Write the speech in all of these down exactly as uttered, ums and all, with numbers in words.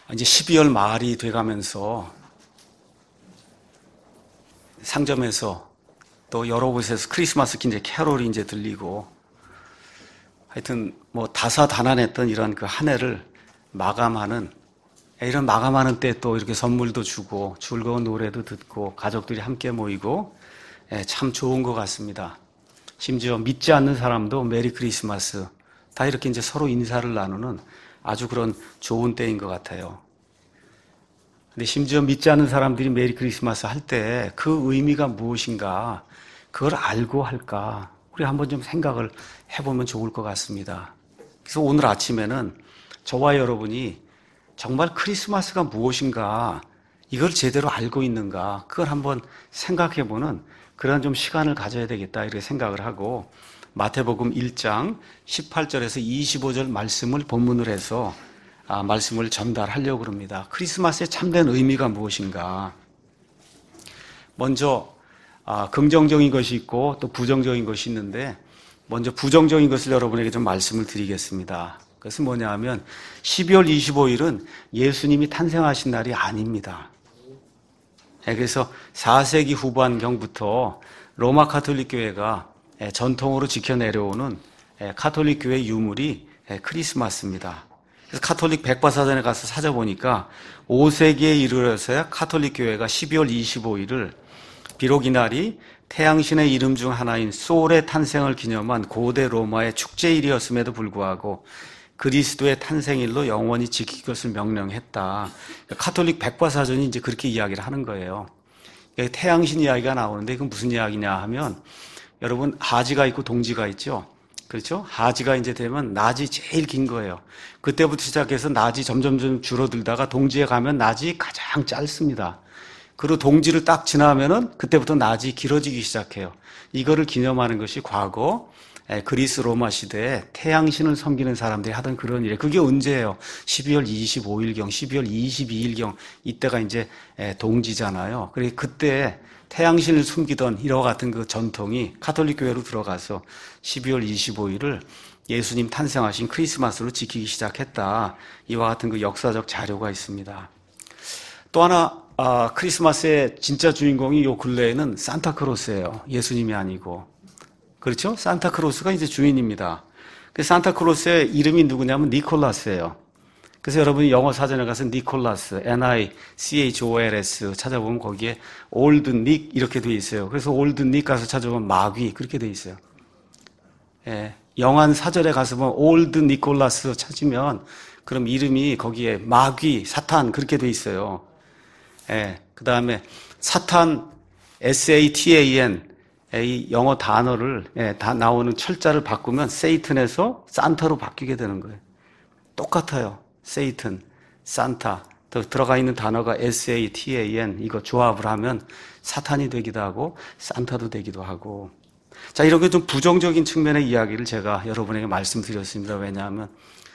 이제 십이월 말이 돼가면서 상점에서 또 여러 곳에서 크리스마스 이제 캐롤이 이제 들리고 하여튼 뭐 다사다난했던 이런 그 한 해를 마감하는 이런 마감하는 때 또 이렇게 선물도 주고 즐거운 노래도 듣고 가족들이 함께 모이고 참 좋은 것 같습니다. 심지어 믿지 않는 사람도 메리 크리스마스 다 이렇게 이제 서로 인사를 나누는 아주 그런 좋은 때인 것 같아요. 근데 심지어 믿지 않는 사람들이 메리 크리스마스 할 때 그 의미가 무엇인가 그걸 알고 할까 우리 한번 좀 생각을 해보면 좋을 것 같습니다. 그래서 오늘 아침에는 저와 여러분이 정말 크리스마스가 무엇인가 이걸 제대로 알고 있는가 그걸 한번 생각해보는 그런 좀 시간을 가져야 되겠다 이렇게 생각을 하고 마태복음 일 장 십팔 절에서 이십오 절 말씀을 본문으로 해서 아, 말씀을 전달하려고 합니다. 크리스마스의 참된 의미가 무엇인가? 먼저 아, 긍정적인 것이 있고 또 부정적인 것이 있는데 먼저 부정적인 것을 여러분에게 좀 말씀을 드리겠습니다. 그것은 뭐냐 하면 십이월 이십오일은 예수님이 탄생하신 날이 아닙니다. 그래서 사 세기 후반경부터 로마 가톨릭 교회가 전통으로 지켜내려오는 가톨릭 교회 유물이 크리스마스입니다. 그래서 가톨릭 백과사전에 가서 찾아보니까 오 세기에 이르러서야 가톨릭 교회가 십이월 이십오일을 비록 이날이 태양신의 이름 중 하나인 솔의 탄생을 기념한 고대 로마의 축제일이었음에도 불구하고 그리스도의 탄생일로 영원히 지킬 것을 명령했다. 가톨릭 백과사전이 이제 그렇게 이야기를 하는 거예요. 태양신 이야기가 나오는데 이건 무슨 이야기냐 하면 여러분 하지가 있고 동지가 있죠. 그렇죠? 하지가 이제 되면 낮이 제일 긴 거예요. 그때부터 시작해서 낮이 점점점 줄어들다가 동지에 가면 낮이 가장 짧습니다. 그리고 동지를 딱 지나면은 그때부터 낮이 길어지기 시작해요. 이거를 기념하는 것이 과거 그리스 로마 시대에 태양신을 섬기는 사람들이 하던 그런 일이에요. 그게 언제예요? 십이월 이십오일경, 십이월 이십이일경 이때가 이제 동지잖아요. 그래서 그때 태양신을 숨기던 이와 같은 그 전통이 가톨릭 교회로 들어가서 십이월 이십오일을 예수님 탄생하신 크리스마스로 지키기 시작했다. 이와 같은 그 역사적 자료가 있습니다. 또 하나 아, 크리스마스의 진짜 주인공이 요 근래에는 산타크로스예요. 예수님이 아니고. 그렇죠? 산타크로스가 이제 주인입니다. 그 산타크로스의 이름이 누구냐면 니콜라스예요. 그래서 여러분이 영어 사전에 가서 니콜라스, 엔 아이 씨 에이치 오 엘 에스 찾아보면 거기에 올드 닉 이렇게 돼 있어요. 그래서 올드 닉 가서 찾아보면 마귀 그렇게 돼 있어요. 예, 영한 사절에 가서 보면 올드 니콜라스 찾으면 그럼 이름이 거기에 마귀, 사탄 그렇게 돼 있어요. 예, 그 다음에 사탄 에스 에이 티 에이 엔 이 영어 단어를 예, 다 나오는 철자를 바꾸면 세이튼에서 산타로 바뀌게 되는 거예요. 똑같아요. 세이튼, 산타 또 들어가 있는 단어가 에스 에이 티 에이 엔 이거 조합을 하면 사탄이 되기도 하고 산타도 되기도 하고 자 이렇게 좀 부정적인 측면의 이야기를 제가 여러분에게 말씀드렸습니다. 왜냐하면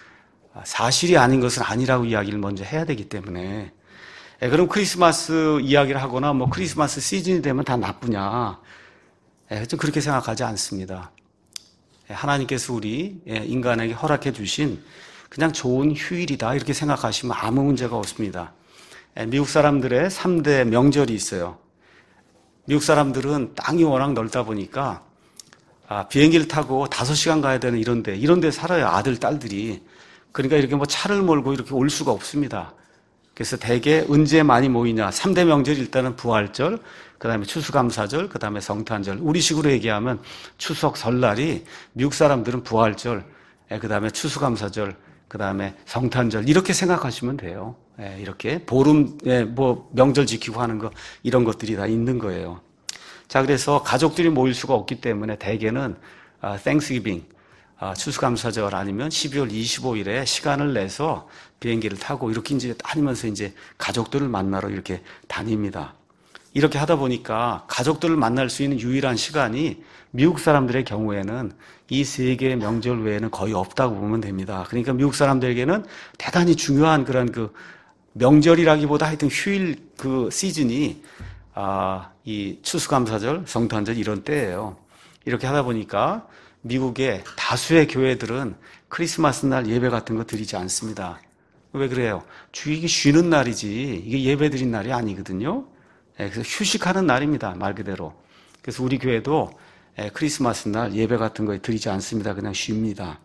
사실이 아닌 것은 아니라고 이야기를 먼저 해야 되기 때문에 예, 그럼 크리스마스 이야기를 하거나 뭐 크리스마스 시즌이 되면 다 나쁘냐 예, 좀 그렇게 생각하지 않습니다. 예, 하나님께서 우리 예, 인간에게 허락해 주신 그냥 좋은 휴일이다 이렇게 생각하시면 아무 문제가 없습니다. 예, 미국 사람들의 삼 대 명절이 있어요. 미국 사람들은 땅이 워낙 넓다 보니까 아, 비행기를 타고 다섯 시간 가야 되는 이런 데 이런 데 살아요. 아들, 딸들이. 그러니까 이렇게 뭐 차를 몰고 이렇게 올 수가 없습니다. 그래서 대개 언제 많이 모이냐. 삼 대 명절이 일단은 부활절, 그 다음에 추수감사절, 그 다음에 성탄절. 우리식으로 얘기하면 추석, 설날이 미국 사람들은 부활절, 그 다음에 추수감사절, 그 다음에 성탄절. 이렇게 생각하시면 돼요. 이렇게 보름, 뭐 명절 지키고 하는 거 이런 것들이 다 있는 거예요. 자, 그래서 가족들이 모일 수가 없기 때문에 대개는 Thanksgiving, 추수감사절 아니면 십이월 이십오일에 시간을 내서 비행기를 타고 이렇게 이제 다니면서 이제 가족들을 만나러 이렇게 다닙니다. 이렇게 하다 보니까 가족들을 만날 수 있는 유일한 시간이 미국 사람들의 경우에는 이 세 개의 명절 외에는 거의 없다고 보면 됩니다. 그러니까 미국 사람들에게는 대단히 중요한 그런 그 명절이라기보다 하여튼 휴일 그 시즌이 아, 이 추수감사절, 성탄절 이런 때예요. 이렇게 하다 보니까 미국의 다수의 교회들은 크리스마스 날 예배 같은 거 드리지 않습니다. 왜 그래요? 주일이 쉬는 날이지 이게 예배드린 날이 아니거든요. 그래서 휴식하는 날입니다. 말 그대로. 그래서 우리 교회도 크리스마스 날 예배 같은 거 드리지 않습니다. 그냥 쉽니다.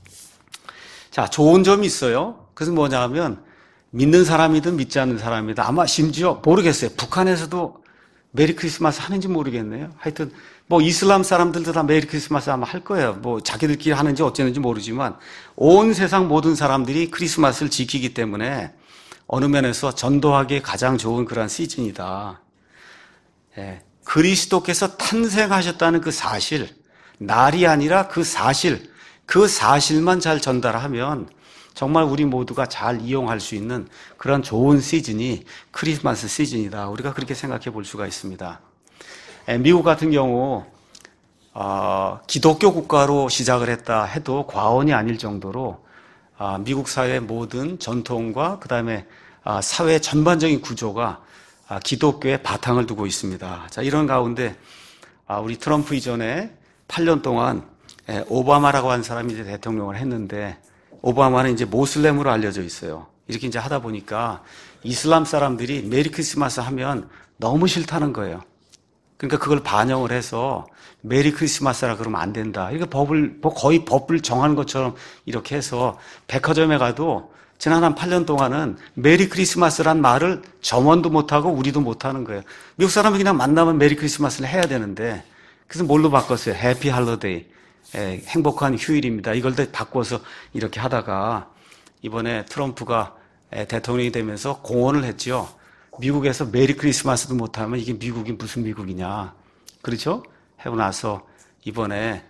자, 좋은 점이 있어요. 그래서 뭐냐 하면 믿는 사람이든 믿지 않는 사람이든 아마 심지어 모르겠어요. 북한에서도 메리 크리스마스 하는지 모르겠네요. 하여튼 뭐 이슬람 사람들도 다 메리 크리스마스 아마 할 거예요. 뭐 자기들끼리 하는지 어쩌는지 모르지만 온 세상 모든 사람들이 크리스마스를 지키기 때문에 어느 면에서 전도하기에 가장 좋은 그런 시즌이다. 예, 그리스도께서 탄생하셨다는 그 사실, 날이 아니라 그 사실, 그 사실만 잘 전달하면 정말 우리 모두가 잘 이용할 수 있는 그런 좋은 시즌이 크리스마스 시즌이다. 우리가 그렇게 생각해 볼 수가 있습니다. 미국 같은 경우 어, 기독교 국가로 시작을 했다 해도 과언이 아닐 정도로 어, 미국 사회의 모든 전통과 그 다음에 어, 사회 전반적인 구조가 어, 기독교에 바탕을 두고 있습니다. 자, 이런 가운데 어, 우리 트럼프 이전에 팔 년 동안 에, 오바마라고 하는 사람이 이제 대통령을 했는데 오바마는 이제 모슬렘으로 알려져 있어요. 이렇게 이제 하다 보니까 이슬람 사람들이 메리 크리스마스 하면 너무 싫다는 거예요. 그러니까 그걸 반영을 해서 메리 크리스마스라 그러면 안 된다. 이게 법을, 거의 법을 정한 것처럼 이렇게 해서 백화점에 가도 지난 한 팔 년 동안은 메리 크리스마스란 말을 점원도 못하고 우리도 못하는 거예요. 미국 사람이 그냥 만나면 메리 크리스마스를 해야 되는데 그래서 뭘로 바꿨어요? 해피 할러데이. 예, 행복한 휴일입니다. 이걸 다 바꿔서 이렇게 하다가 이번에 트럼프가 대통령이 되면서 공언을 했죠. 미국에서 메리 크리스마스도 못하면 이게 미국이 무슨 미국이냐. 그렇죠? 하고 나서 이번에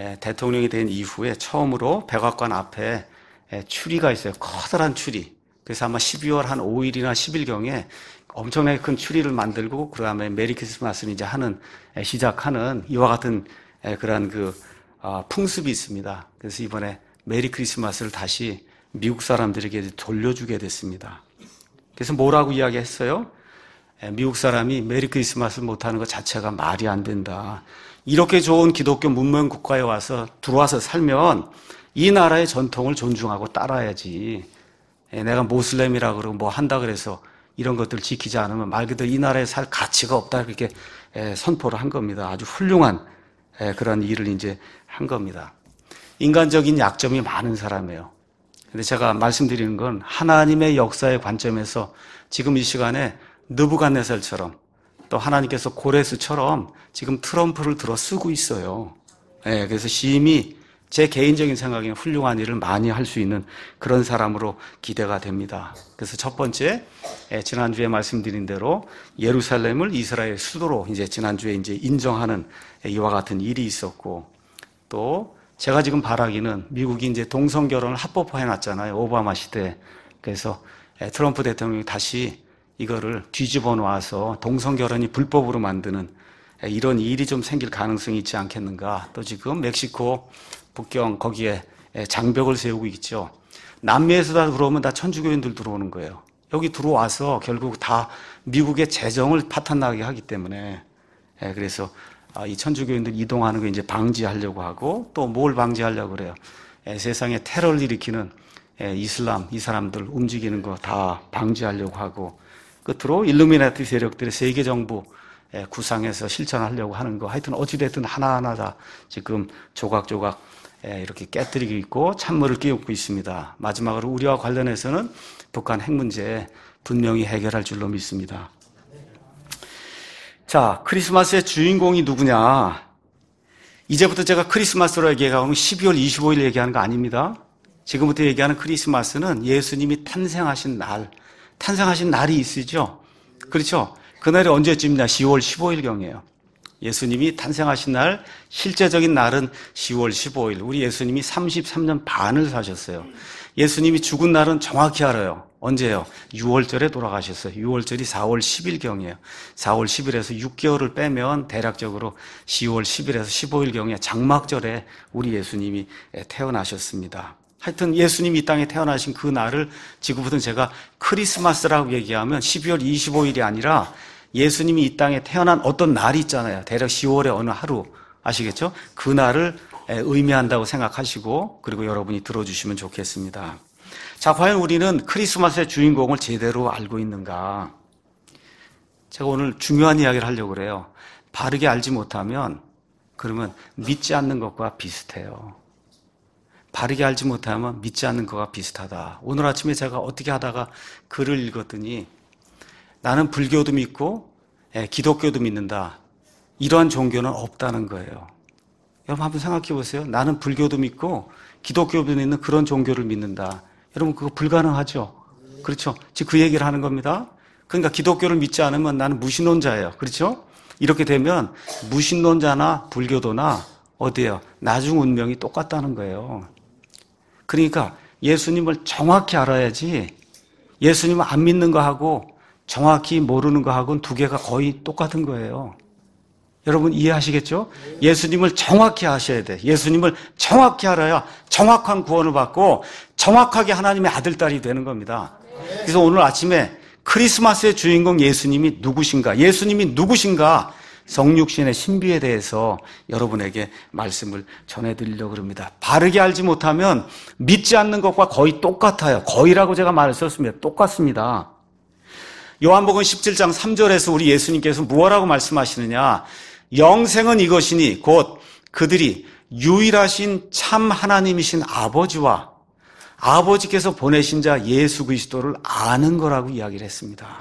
대통령이 된 이후에 처음으로 백악관 앞에 추리가 있어요. 커다란 추리. 그래서 아마 십이월 한 오 일이나 십 일경에 엄청나게 큰 추리를 만들고 그 다음에 메리 크리스마스를 이제 하는, 시작하는 이와 같은 그런 그 풍습이 있습니다. 그래서 이번에 메리 크리스마스를 다시 미국 사람들에게 돌려주게 됐습니다. 그래서 뭐라고 이야기했어요? 미국 사람이 메리 크리스마스를 못하는 것 자체가 말이 안 된다. 이렇게 좋은 기독교 문명 국가에 와서 들어와서 살면 이 나라의 전통을 존중하고 따라야지. 내가 모슬렘이라 그러고 뭐 한다 그래서 이런 것들을 지키지 않으면 말 그대로 이 나라에 살 가치가 없다. 그렇게 선포를 한 겁니다. 아주 훌륭한 그런 일을 이제 한 겁니다. 인간적인 약점이 많은 사람이에요. 근데 제가 말씀드리는 건 하나님의 역사의 관점에서 지금 이 시간에 느부갓네살처럼 또 하나님께서 고레스처럼 지금 트럼프를 들어 쓰고 있어요. 네, 그래서 심히 제 개인적인 생각에는 훌륭한 일을 많이 할 수 있는 그런 사람으로 기대가 됩니다. 그래서 첫 번째, 지난주에 말씀드린 대로 예루살렘을 이스라엘 수도로 이제 지난주에 이제 인정하는 이와 같은 일이 있었고, 또 제가 지금 바라기는 미국이 이제 동성 결혼을 합법화해 놨잖아요. 오바마 시대. 그래서 트럼프 대통령이 다시 이거를 뒤집어 놓아서 동성 결혼이 불법으로 만드는 이런 일이 좀 생길 가능성이 있지 않겠는가. 또 지금 멕시코 북경 거기에 장벽을 세우고 있죠. 남미에서 다 들어오면 다 천주교인들 들어오는 거예요. 여기 들어와서 결국 다 미국의 재정을 파탄나게 하기 때문에 그래서 이 천주교인들 이동하는 거 이제 방지하려고 하고 또 뭘 방지하려고 그래요. 세상에 테러를 일으키는 이슬람 이 사람들 움직이는 거 다 방지하려고 하고 끝으로 일루미나티 세력들의 세계 정부 구상해서 실천하려고 하는 거 하여튼 어찌됐든 하나하나 다 지금 조각조각 이렇게 깨뜨리고 있고 찬물을 끼얹고 있습니다. 마지막으로 우리와 관련해서는 북한 핵 문제 분명히 해결할 줄로 믿습니다. 자, 크리스마스의 주인공이 누구냐? 이제부터 제가 크리스마스로 얘기하면 십이월 이십오일 얘기하는 거 아닙니다. 지금부터 얘기하는 크리스마스는 예수님이 탄생하신 날, 탄생하신 날이 있으죠? 그렇죠? 그날이 언제쯤이냐? 시월 십오일경이에요. 예수님이 탄생하신 날, 실제적인 날은 시월 십오일. 우리 예수님이 삼십삼 년 반을 사셨어요. 예수님이 죽은 날은 정확히 알아요. 언제요? 유월절에 돌아가셨어요. 유월절이 사월 십일경이에요. 사월 십일에서 육 개월을 빼면 대략적으로 시월 십일에서 십오일경에 장막절에 우리 예수님이 태어나셨습니다. 하여튼 예수님이 이 땅에 태어나신 그 날을 지금부터는 제가 크리스마스라고 얘기하면 십이월 이십오일이 아니라 예수님이 이 땅에 태어난 어떤 날이 있잖아요. 대략 시월의 어느 하루 아시겠죠? 그 날을 의미한다고 생각하시고 그리고 여러분이 들어주시면 좋겠습니다. 자, 과연 우리는 크리스마스의 주인공을 제대로 알고 있는가? 제가 오늘 중요한 이야기를 하려고 그래요. 바르게 알지 못하면 그러면 믿지 않는 것과 비슷해요. 바르게 알지 못하면 믿지 않는 것과 비슷하다. 오늘 아침에 제가 어떻게 하다가 글을 읽었더니 나는 불교도 믿고 기독교도 믿는다. 이러한 종교는 없다는 거예요. 여러분 한번 생각해 보세요. 나는 불교도 믿고 기독교도 믿는 그런 종교를 믿는다. 여러분 그거 불가능하죠? 그렇죠? 지금 그 얘기를 하는 겁니다. 그러니까 기독교를 믿지 않으면 나는 무신론자예요. 그렇죠? 이렇게 되면 무신론자나 불교도나 어디예요? 나중 운명이 똑같다는 거예요. 그러니까 예수님을 정확히 알아야지 예수님을 안 믿는 거하고 정확히 모르는 거하고는 두 개가 거의 똑같은 거예요. 여러분 이해하시겠죠? 예수님을 정확히 아셔야 돼. 예수님을 정확히 알아야 정확한 구원을 받고 정확하게 하나님의 아들, 딸이 되는 겁니다. 그래서 오늘 아침에 크리스마스의 주인공 예수님이 누구신가? 예수님이 누구신가? 성육신의 신비에 대해서 여러분에게 말씀을 전해드리려고 합니다. 바르게 알지 못하면 믿지 않는 것과 거의 똑같아요. 거의라고 제가 말을 썼습니다. 똑같습니다. 요한복음 십칠 장 삼 절에서 우리 예수님께서 무엇라고 말씀하시느냐? 영생은 이것이니 곧 그들이 유일하신 참 하나님이신 아버지와 아버지께서 보내신 자 예수 그리스도를 아는 거라고 이야기를 했습니다.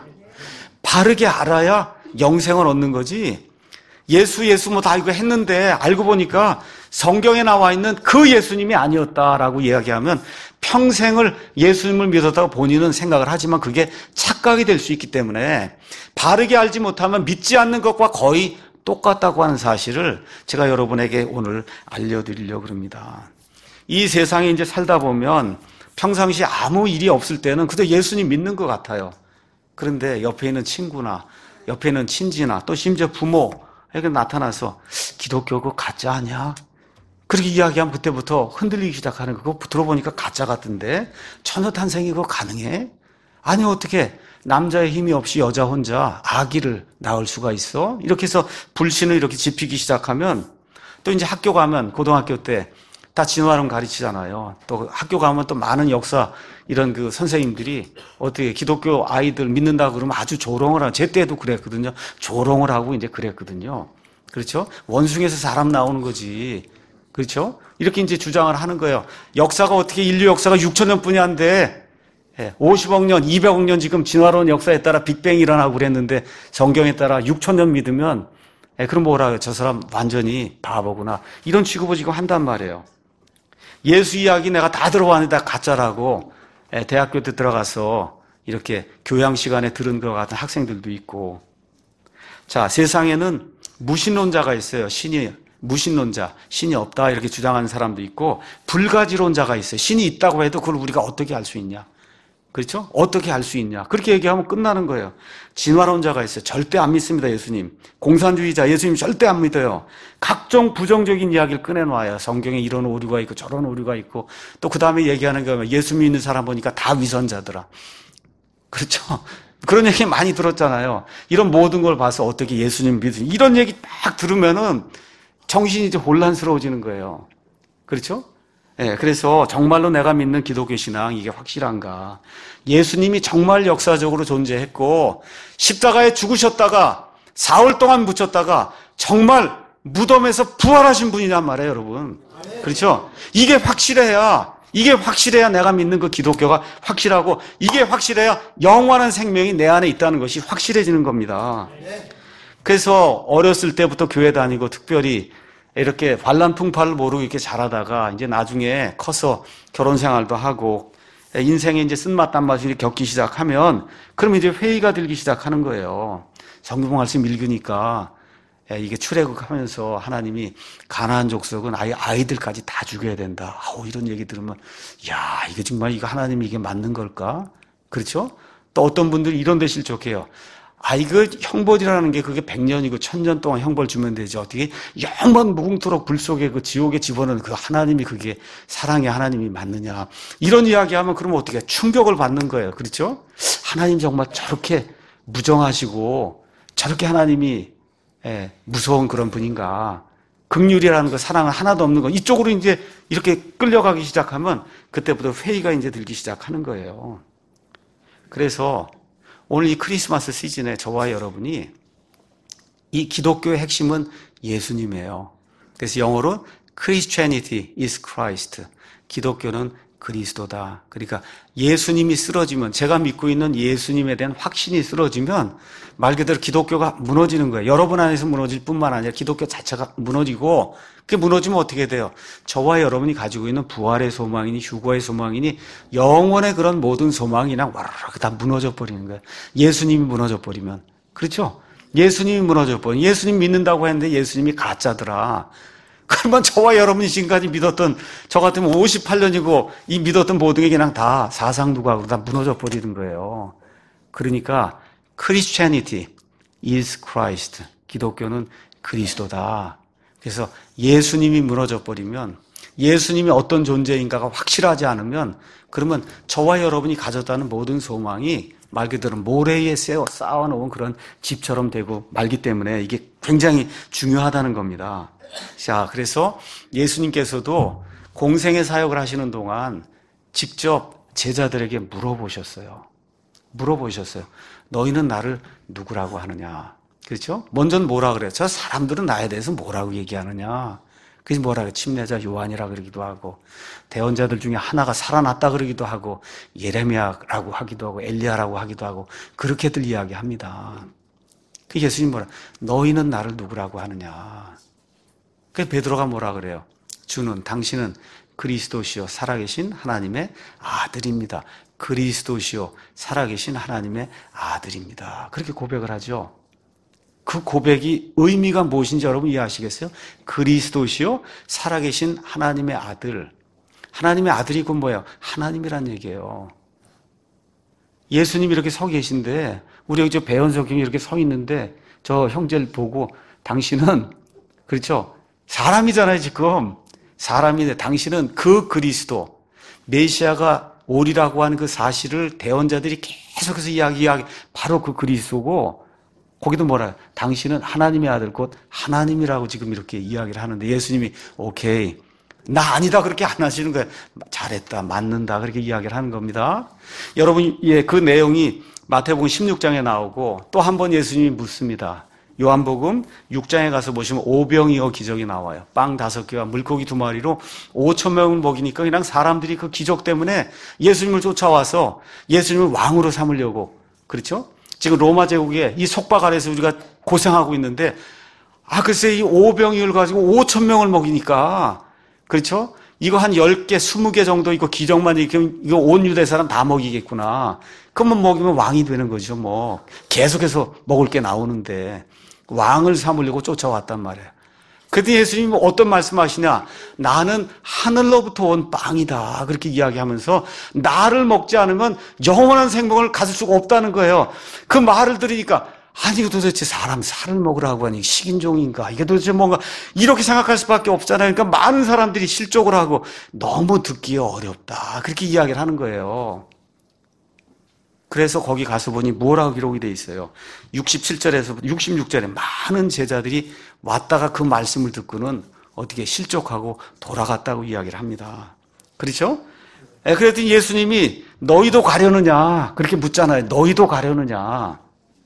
바르게 알아야 영생을 얻는 거지. 예수 예수 뭐 다 이거 했는데 알고 보니까 성경에 나와 있는 그 예수님이 아니었다라고 이야기하면 평생을 예수님을 믿었다고 본인은 생각을 하지만 그게 착각이 될 수 있기 때문에 바르게 알지 못하면 믿지 않는 것과 거의 똑같다고 하는 사실을 제가 여러분에게 오늘 알려드리려고 합니다. 이 세상에 이제 살다 보면 평상시에 아무 일이 없을 때는 그저 예수님 믿는 것 같아요. 그런데 옆에 있는 친구나 옆에 있는 친지나 또 심지어 부모에게 나타나서 기독교 그거 가짜 아니야? 그렇게 이야기하면 그때부터 흔들리기 시작하는 거. 그거 들어보니까 가짜 같은데 처녀 탄생이 그거 가능해? 아니 어떻게 남자의 힘이 없이 여자 혼자 아기를 낳을 수가 있어? 이렇게 해서 불신을 이렇게 지피기 시작하면 또 이제 학교 가면 고등학교 때 다 진화론 가르치잖아요. 또 학교 가면 또 많은 역사 이런 그 선생님들이 어떻게 기독교 아이들 믿는다 그러면 아주 조롱을 하고 제 때도 그랬거든요. 조롱을 하고 이제 그랬거든요. 그렇죠? 원숭이에서 사람 나오는 거지. 그렇죠? 이렇게 이제 주장을 하는 거예요. 역사가 어떻게 인류 역사가 육천 년뿐이 안 돼. 오십억 년, 이백억 년 지금 진화론 역사에 따라 빅뱅이 일어나고 그랬는데 성경에 따라 육천 년 믿으면 그럼 뭐라고요? 저 사람 완전히 바보구나. 이런 취급을 지금 한단 말이에요. 예수 이야기 내가 다 들어봤는데 다 가짜라고 대학교 때 들어가서 이렇게 교양 시간에 들은 것 같은 학생들도 있고. 자, 세상에는 무신론자가 있어요. 신이 무신론자, 신이 없다 이렇게 주장하는 사람도 있고 불가지론자가 있어요. 신이 있다고 해도 그걸 우리가 어떻게 알 수 있냐? 그렇죠? 어떻게 알 수 있냐? 그렇게 얘기하면 끝나는 거예요. 진화론자가 있어요. 절대 안 믿습니다, 예수님. 공산주의자, 예수님 절대 안 믿어요. 각종 부정적인 이야기를 꺼내놔요. 성경에 이런 오류가 있고 저런 오류가 있고 또 그 다음에 얘기하는 게 예수 믿는 사람 보니까 다 위선자더라. 그렇죠? 그런 얘기 많이 들었잖아요. 이런 모든 걸 봐서 어떻게 예수님 믿으니 이런 얘기 딱 들으면은 정신이 이제 혼란스러워지는 거예요. 그렇죠? 예, 그래서 정말로 내가 믿는 기독교 신앙 이게 확실한가? 예수님이 정말 역사적으로 존재했고 십자가에 죽으셨다가 사흘 동안 묻혔다가 정말 무덤에서 부활하신 분이란 말이에요, 여러분. 그렇죠? 이게 확실해야 이게 확실해야 내가 믿는 그 기독교가 확실하고 이게 확실해야 영원한 생명이 내 안에 있다는 것이 확실해지는 겁니다. 그래서 어렸을 때부터 교회 다니고 특별히 이렇게 반란풍파를 모르고 이렇게 자라다가 이제 나중에 커서 결혼 생활도 하고 인생에 이제 쓴맛 단맛을 겪기 시작하면 그러면 이제 회의가 들기 시작하는 거예요. 성경 말씀 읽으니까 이게 출애굽하면서 하나님이 가나안 족속은 아예 아이들까지 다 죽여야 된다. 아우 이런 얘기 들으면 야 이게 정말 이거 하나님이 이게 맞는 걸까? 그렇죠? 또 어떤 분들이 이런 데 실족해요. 아, 이거 형벌이라는 게 그게 백 년이고 천 년 동안 형벌 주면 되지. 어떻게 영원 무궁토록 불 속에 그 지옥에 집어넣은 그 하나님이 그게 사랑의 하나님이 맞느냐. 이런 이야기 하면 그러면 어떻게 충격을 받는 거예요. 그렇죠? 하나님 정말 저렇게 무정하시고 저렇게 하나님이 예, 무서운 그런 분인가. 긍휼이라는 거, 사랑은 하나도 없는 거, 이쪽으로 이제 이렇게 끌려가기 시작하면 그때부터 회의가 이제 들기 시작하는 거예요. 그래서 오늘 이 크리스마스 시즌에 저와 여러분이 이 기독교의 핵심은 예수님이에요. 그래서 영어로 Christianity is Christ. 기독교는 그리스도다. 그러니까 예수님이 쓰러지면, 제가 믿고 있는 예수님에 대한 확신이 쓰러지면 말 그대로 기독교가 무너지는 거예요. 여러분 안에서 무너질 뿐만 아니라 기독교 자체가 무너지고, 그게 무너지면 어떻게 돼요? 저와 여러분이 가지고 있는 부활의 소망이니 휴거의 소망이니 영원의 그런 모든 소망이나 와르르 다 무너져 버리는 거예요. 예수님이 무너져 버리면. 그렇죠? 예수님이 무너져 버리면, 예수님 믿는다고 했는데 예수님이 가짜더라. 그러면 저와 여러분이 지금까지 믿었던, 저 같으면 오십팔 년이고 이 믿었던 모든 게 그냥 다 사상두각으로 다 무너져 버리는 거예요. 그러니까 Christianity is Christ. 기독교는 그리스도다. 그래서 예수님이 무너져 버리면, 예수님이 어떤 존재인가가 확실하지 않으면, 그러면 저와 여러분이 가졌다는 모든 소망이 말 그대로 모래 위에 쌓아놓은 그런 집처럼 되고 말기 때문에 이게 굉장히 중요하다는 겁니다. 자, 그래서 예수님께서도 공생의 사역을 하시는 동안 직접 제자들에게 물어보셨어요. 물어보셨어요. 너희는 나를 누구라고 하느냐? 그렇죠? 먼저는 뭐라 그래요? 저 사람들은 나에 대해서 뭐라고 얘기하느냐? 그래서 뭐라 그래요? 침례자 요한이라 그러기도 하고, 대언자들 중에 하나가 살아났다 그러기도 하고, 예레미야라고 하기도 하고, 엘리야라고 하기도 하고, 그렇게들 이야기합니다. 그 예수님 뭐라? 너희는 나를 누구라고 하느냐? 그 베드로가 뭐라 그래요? 주는, 당신은 그리스도시요 살아계신 하나님의 아들입니다. 그리스도시요 살아계신 하나님의 아들입니다. 그렇게 고백을 하죠. 그 고백이 의미가 무엇인지 여러분 이해하시겠어요? 그리스도시요 살아계신 하나님의 아들. 하나님의 아들이 곧 뭐예요? 하나님이란 얘기예요. 예수님이 이렇게 서 계신데, 우리 여기 저 배연석형이 이렇게 서 있는데 저 형제를 보고 당신은, 그렇죠? 사람이잖아요, 지금. 사람인데 당신은 그 그리스도, 메시아가 오리라고 하는 그 사실을 대언자들이 계속해서 이야기하기, 바로 그 그리스도고, 거기도 뭐라, 당신은 하나님의 아들 곧 하나님이라고 지금 이렇게 이야기를 하는데, 예수님이 오케이, 나 아니다 그렇게 안 하시는 거예요. 잘했다, 맞는다 그렇게 이야기를 하는 겁니다. 여러분, 예, 그 내용이 마태복음 십육 장에 나오고 또 한 번 예수님이 묻습니다. 요한복음 육 장에 가서 보시면 오병이어 기적이 나와요. 빵 다섯 개와 물고기 두 마리로 오천 명을 먹이니까 그냥 사람들이 그 기적 때문에 예수님을 쫓아와서 예수님을 왕으로 삼으려고. 그렇죠? 지금 로마 제국에 이 속박 아래서 우리가 고생하고 있는데, 아 글쎄 이 오병이어를 가지고 오천 명을 먹이니까, 그렇죠? 이거 한 열 개, 스무 개 정도 이거 기적만 일으키면 이거 온 유대 사람 다 먹이겠구나. 그러면 먹이면 왕이 되는 거죠. 뭐 계속해서 먹을 게 나오는데 왕을 삼으려고 쫓아왔단 말이에요. 그때 예수님이 어떤 말씀하시냐? 나는 하늘로부터 온 빵이다. 그렇게 이야기하면서 나를 먹지 않으면 영원한 생명을 가질 수가 없다는 거예요. 그 말을 들으니까, 아니 이거 도대체 사람 살을 먹으라고 하니 식인종인가? 이게 도대체 뭔가, 이렇게 생각할 수밖에 없잖아요. 그러니까 많은 사람들이 실족을 하고 너무 듣기 어렵다. 그렇게 이야기를 하는 거예요. 그래서 거기 가서 보니 뭐라고 기록이 돼 있어요? 육십칠 절에서 육십육 절에 많은 제자들이 왔다가 그 말씀을 듣고는 어떻게 실족하고 돌아갔다고 이야기를 합니다. 그렇죠? 예, 그랬더니 예수님이 너희도 가려느냐? 그렇게 묻잖아요. 너희도 가려느냐?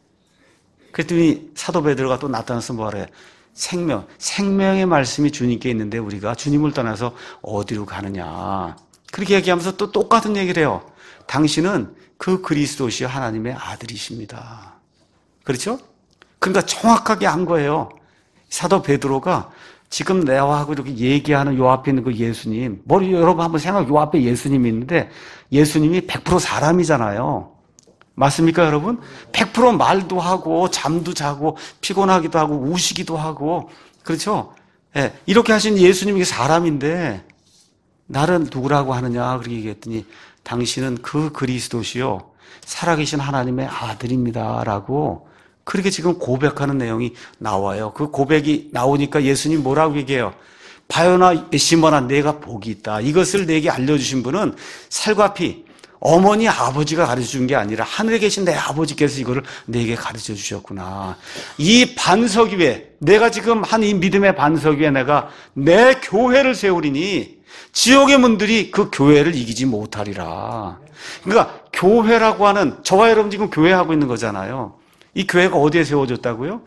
그랬더니 사도 베드로가 또 나타나서 뭐래? 생명, 생명의 말씀이 주님께 있는데 우리가 주님을 떠나서 어디로 가느냐? 그렇게 얘기하면서 또 똑같은 얘기를 해요. 당신은 그 그리스도시여 하나님의 아들이십니다. 그렇죠? 그러니까 정확하게 한 거예요. 사도 베드로가 지금 나하고 이렇게 얘기하는 요 앞에 있는 그 예수님, 머리 여러분 한번 생각해. 요 앞에 예수님이 있는데 예수님이 백 퍼센트 사람이잖아요. 맞습니까, 여러분? 백 퍼센트 말도 하고 잠도 자고 피곤하기도 하고 우시기도 하고, 그렇죠? 예, 이렇게 하신 예수님이 사람인데 나를 누구라고 하느냐 그렇게 얘기했더니 당신은 그 그리스도시요 살아계신 하나님의 아들입니다라고 그렇게 지금 고백하는 내용이 나와요. 그 고백이 나오니까 예수님 뭐라고 얘기해요? 바요나 시몬아 내가 복이 있다. 이것을 내게 알려주신 분은 살과 피, 어머니, 아버지가 가르쳐 준 게 아니라 하늘에 계신 내 아버지께서 이거를 내게 가르쳐 주셨구나. 이 반석 위에, 내가 지금 한 이 믿음의 반석 위에 내가 내 교회를 세우리니 지옥의 문들이 그 교회를 이기지 못하리라. 그러니까 교회라고 하는, 저와 여러분 지금 교회하고 있는 거잖아요. 이 교회가 어디에 세워졌다고요?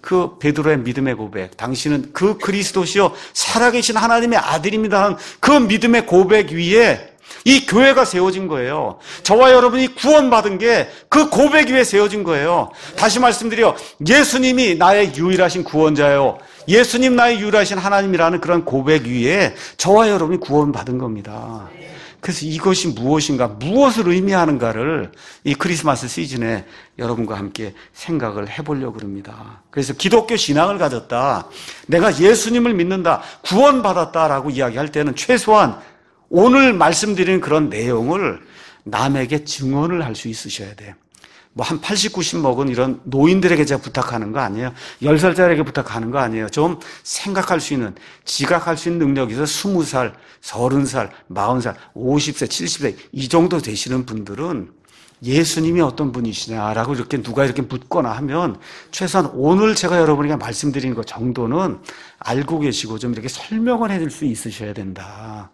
그 베드로의 믿음의 고백, 당신은 그 그리스도시요 살아계신 하나님의 아들입니다 하는 그 믿음의 고백 위에 이 교회가 세워진 거예요. 저와 여러분이 구원받은 게 그 고백 위에 세워진 거예요. 다시 말씀드려, 예수님이 나의 유일하신 구원자요, 예수님 나의 유일하신 하나님이라는 그런 고백 위에 저와 여러분이 구원받은 겁니다. 그래서 이것이 무엇인가, 무엇을 의미하는가를 이 크리스마스 시즌에 여러분과 함께 생각을 해보려고 합니다. 그래서 기독교 신앙을 가졌다, 내가 예수님을 믿는다, 구원받았다라고 이야기할 때는 최소한 오늘 말씀드리는 그런 내용을 남에게 증언을 할 수 있으셔야 돼요. 뭐 한 팔십, 구십 먹은 이런 노인들에게 제가 부탁하는 거 아니에요. 열 살짜리에게 부탁하는 거 아니에요. 좀 생각할 수 있는, 지각할 수 있는 능력이 있어서 스무 살, 서른 살, 마흔 살, 오십 세, 칠십 세 이 정도 되시는 분들은 예수님이 어떤 분이시냐라고 이렇게 누가 이렇게 묻거나 하면 최소한 오늘 제가 여러분에게 말씀드리는 것 정도는 알고 계시고 좀 이렇게 설명을 해줄 수 있으셔야 된다.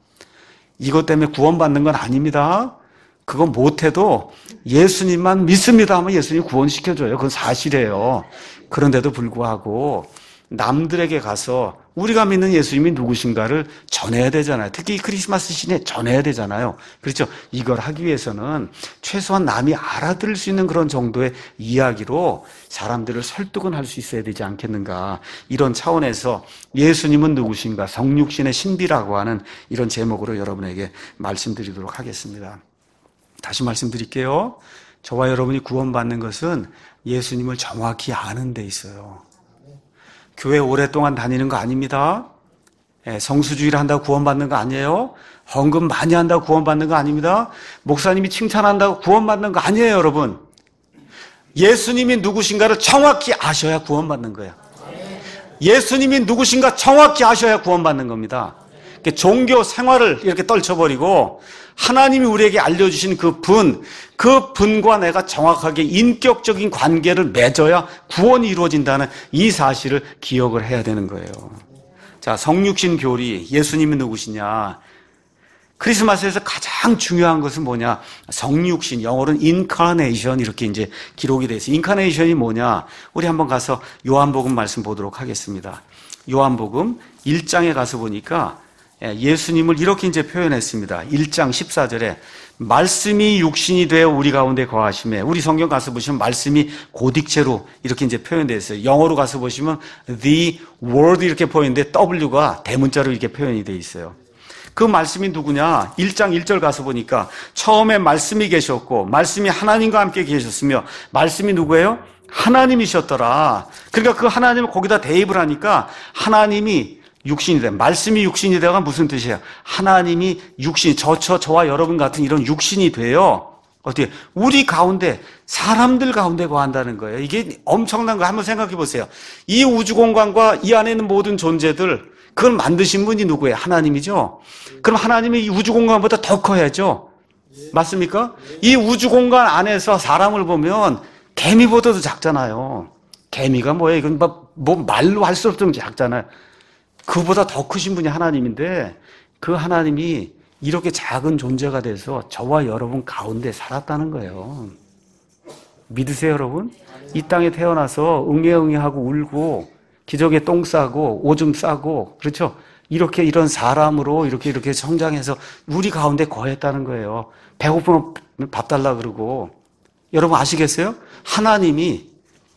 이것 때문에 구원받는 건 아닙니다. 그거 못해도 예수님만 믿습니다 하면 예수님 구원시켜줘요. 그건 사실이에요. 그런데도 불구하고 남들에게 가서 우리가 믿는 예수님이 누구신가를 전해야 되잖아요. 특히 크리스마스 시즌에 전해야 되잖아요. 그렇죠? 이걸 하기 위해서는 최소한 남이 알아들을 수 있는 그런 정도의 이야기로 사람들을 설득은 할 수 있어야 되지 않겠는가. 이런 차원에서 예수님은 누구신가, 성육신의 신비라고 하는 이런 제목으로 여러분에게 말씀드리도록 하겠습니다. 다시 말씀드릴게요. 저와 여러분이 구원받는 것은 예수님을 정확히 아는 데 있어요. 교회 오랫동안 다니는 거 아닙니다. 성수주의를 한다고 구원받는 거 아니에요. 헌금 많이 한다고 구원받는 거 아닙니다. 목사님이 칭찬한다고 구원받는 거 아니에요, 여러분. 예수님이 누구신가를 정확히 아셔야 구원받는 거예요. 예수님이 누구신가 정확히 아셔야 구원받는 겁니다. 종교 생활을 이렇게 떨쳐버리고 하나님이 우리에게 알려주신 그 분, 그 분과 내가 정확하게 인격적인 관계를 맺어야 구원이 이루어진다는 이 사실을 기억을 해야 되는 거예요. 자, 성육신 교리, 예수님이 누구시냐? 크리스마스에서 가장 중요한 것은 뭐냐? 성육신, 영어로는 incarnation 이렇게 이제 기록이 되어 있어요. incarnation이 뭐냐? 우리 한번 가서 요한복음 말씀 보도록 하겠습니다. 요한복음 일 장에 가서 보니까 예수님을 이렇게 이제 표현했습니다. 일 장 십사 절에 말씀이 육신이 되어 우리 가운데 거하심에, 우리 성경 가서 보시면 말씀이 고딕체로 이렇게 이제 표현되어 있어요. 영어로 가서 보시면 the word 이렇게 표현되는데 W가 대문자로 이렇게 표현이 되어 있어요. 그 말씀이 누구냐? 일 장 일 절 가서 보니까 처음에 말씀이 계셨고 말씀이 하나님과 함께 계셨으며 말씀이 누구예요? 하나님이셨더라. 그러니까 그 하나님을 거기다 대입을 하니까 하나님이 육신이 돼. 말씀이 육신이 되가 무슨 뜻이에요? 하나님이 육신, 저, 저, 저와 여러분 같은 이런 육신이 돼요. 어떻게? 우리 가운데, 사람들 가운데 거한다는 거예요. 이게 엄청난 거 한번 생각해 보세요. 이 우주 공간과 이 안에 있는 모든 존재들, 그걸 만드신 분이 누구예요? 하나님이죠? 그럼 하나님이 이 우주 공간보다 더 커야죠? 맞습니까? 이 우주 공간 안에서 사람을 보면 개미보다도 작잖아요. 개미가 뭐예요? 이건 뭐, 뭐 말로 할 수 없을 정도 작잖아요. 그보다 더 크신 분이 하나님인데 그 하나님이 이렇게 작은 존재가 돼서 저와 여러분 가운데 살았다는 거예요. 믿으세요, 여러분? 이 땅에 태어나서 응애응애하고 울고 기저귀에 똥 싸고 오줌 싸고, 그렇죠? 이렇게 이런 사람으로 이렇게 이렇게 성장해서 우리 가운데 거했다는 거예요. 배고프면 밥 달라 그러고. 여러분 아시겠어요? 하나님이,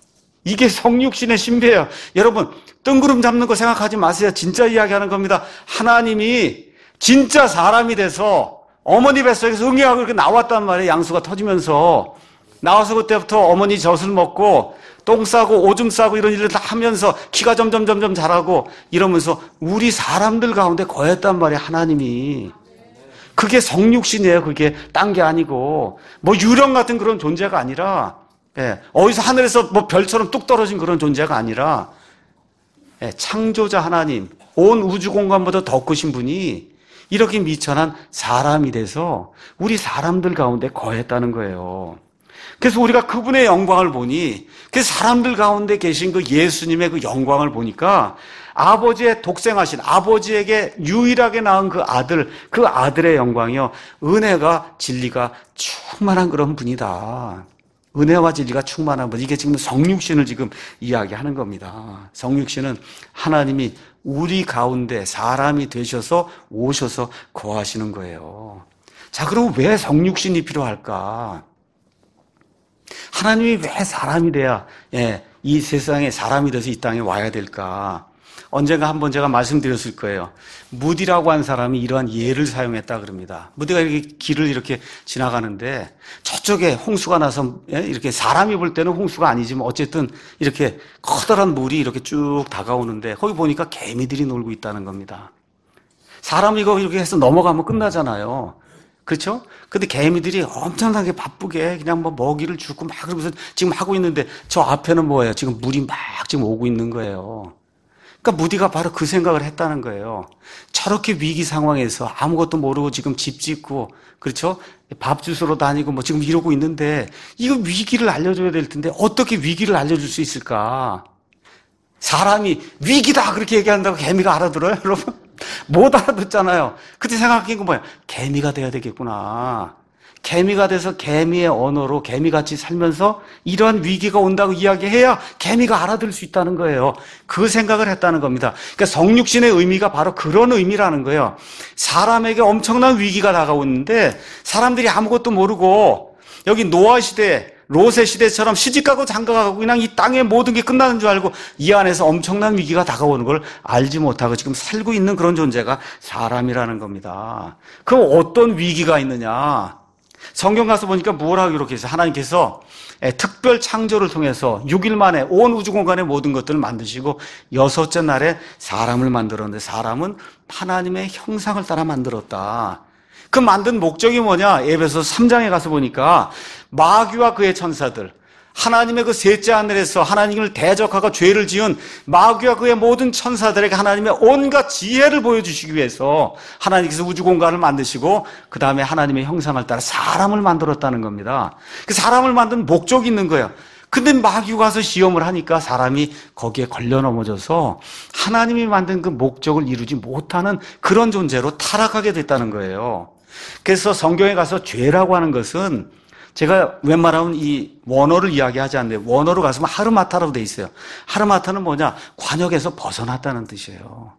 이게 성육신의 신비예요. 여러분 뜬구름 잡는 거 생각하지 마세요. 진짜 이야기하는 겁니다. 하나님이 진짜 사람이 돼서 어머니 뱃속에서 응애하고 이렇게 나왔단 말이에요. 양수가 터지면서 나와서 그때부터 어머니 젖을 먹고 똥 싸고 오줌 싸고 이런 일을 다 하면서 키가 점점 점점 자라고 이러면서 우리 사람들 가운데 거했단 말이에요. 하나님이. 그게 성육신이에요. 그게 딴 게 아니고 뭐 유령 같은 그런 존재가 아니라, 예, 어디서 하늘에서 뭐 별처럼 뚝 떨어진 그런 존재가 아니라, 예, 창조자 하나님, 온 우주 공간보다 더 크신 분이 이렇게 미천한 사람이 돼서 우리 사람들 가운데 거했다는 거예요. 그래서 우리가 그분의 영광을 보니 그 사람들 가운데 계신 그 예수님의 그 영광을 보니까 아버지의 독생하신 아버지에게 유일하게 낳은 그 아들, 그 아들의 영광이요. 은혜가 진리가 충만한 그런 분이다. 은혜와 진리가 충만한 분. 이게 지금 성육신을 지금 이야기하는 겁니다. 성육신은 하나님이 우리 가운데 사람이 되셔서 오셔서 거하시는 거예요. 자, 그럼 왜 성육신이 필요할까? 하나님이 왜 사람이 돼야 예, 이 세상에 사람이 돼서 이 땅에 와야 될까? 언젠가 한번 제가 말씀드렸을 거예요. 무디라고 한 사람이 이러한 예를 사용했다 그럽니다. 무디가 이렇게 길을 이렇게 지나가는데 저쪽에 홍수가 나서 예, 이렇게 사람이 볼 때는 홍수가 아니지만 어쨌든 이렇게 커다란 물이 이렇게 쭉 다가오는데 거기 보니까 개미들이 놀고 있다는 겁니다. 사람이 이거 이렇게 해서 넘어가면 끝나잖아요. 그렇죠? 근데 개미들이 엄청나게 바쁘게 그냥 뭐 먹이를 주고 막 그러면서 지금 하고 있는데 저 앞에는 뭐예요? 지금 물이 막 지금 오고 있는 거예요. 그러니까 무디가 바로 그 생각을 했다는 거예요. 저렇게 위기 상황에서 아무것도 모르고 지금 집 짓고 그렇죠? 밥 주스러 다니고 뭐 지금 이러고 있는데 이거 위기를 알려줘야 될 텐데 어떻게 위기를 알려줄 수 있을까? 사람이 위기다 그렇게 얘기한다고 개미가 알아들어요, 여러분? 못 알아듣잖아요. 그때 생각한 건 뭐야? 개미가 돼야 되겠구나. 개미가 돼서 개미의 언어로 개미같이 살면서 이러한 위기가 온다고 이야기해야 개미가 알아들을 수 있다는 거예요. 그 생각을 했다는 겁니다. 그러니까 성육신의 의미가 바로 그런 의미라는 거예요. 사람에게 엄청난 위기가 다가오는데 사람들이 아무것도 모르고 여기 노아 시대, 롯의 시대처럼 시집가고 장가가고 그냥 이 땅에 모든 게 끝나는 줄 알고 이 안에서 엄청난 위기가 다가오는 걸 알지 못하고 지금 살고 있는 그런 존재가 사람이라는 겁니다. 그럼 어떤 위기가 있느냐? 성경 가서 보니까 뭘 하기로 했어요? 하나님께서 특별 창조를 통해서 육 일 만에 온 우주 공간의 모든 것들을 만드시고 여섯째 날에 사람을 만들었는데 사람은 하나님의 형상을 따라 만들었다. 그 만든 목적이 뭐냐? 에베소 삼 장에 가서 보니까 마귀와 그의 천사들, 하나님의 그 셋째 하늘에서 하나님을 대적하고 죄를 지은 마귀와 그의 모든 천사들에게 하나님의 온갖 지혜를 보여주시기 위해서 하나님께서 우주 공간을 만드시고 그 다음에 하나님의 형상을 따라 사람을 만들었다는 겁니다. 그 사람을 만든 목적이 있는 거예요. 근데 마귀가 와서 시험을 하니까 사람이 거기에 걸려 넘어져서 하나님이 만든 그 목적을 이루지 못하는 그런 존재로 타락하게 됐다는 거예요. 그래서 성경에 가서 죄라고 하는 것은 제가 웬만하면 이 원어를 이야기하지 않는데 원어로 가서 하르마타라고 돼 있어요. 하르마타는 뭐냐? 관역에서 벗어났다는 뜻이에요.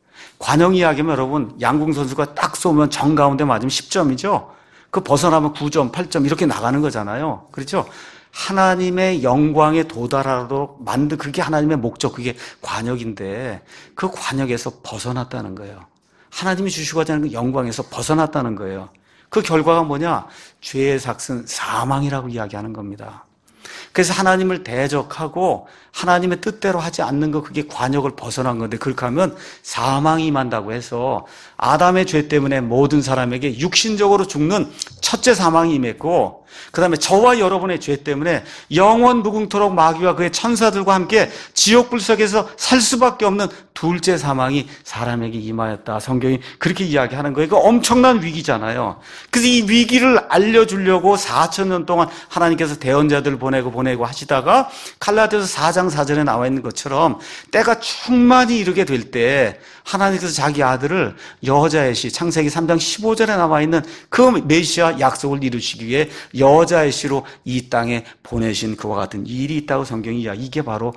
관역 이야기하면 여러분 양궁 선수가 딱 쏘면 정 가운데 맞으면 십 점이죠. 그 벗어나면 구 점, 팔 점 이렇게 나가는 거잖아요. 그렇죠? 하나님의 영광에 도달하도록 만든 그게 하나님의 목적, 그게 관역인데 그 관역에서 벗어났다는 거예요. 하나님이 주시고 하는 그 영광에서 벗어났다는 거예요. 그 결과가 뭐냐? 죄의 삭은 사망이라고 이야기하는 겁니다. 그래서 하나님을 대적하고 하나님의 뜻대로 하지 않는 거 그게 관역을 벗어난 건데 그렇게 하면 사망이 임한다고 해서 아담의 죄 때문에 모든 사람에게 육신적으로 죽는 첫째 사망이 임했고 그 다음에 저와 여러분의 죄 때문에 영원 무궁토록 마귀와 그의 천사들과 함께 지옥불석에서 살 수밖에 없는 둘째 사망이 사람에게 임하였다. 성경이 그렇게 이야기하는 거예요. 이거 엄청난 위기잖아요. 그래서 이 위기를 알려주려고 사천 년 동안 하나님께서 대언자들을 보내고 보내고 하시다가 갈라디아서 사 장 사 절에 나와 있는 것처럼 때가 충만히 이르게 될 때 하나님께서 자기 아들을 여자의 씨, 창세기 삼 장 십오 절에 나와 있는 그 메시아 약속을 이루시기 위해 여자의 씨로 이 땅에 보내신 그와 같은 일이 있다고 성경이 이야기. 이게 바로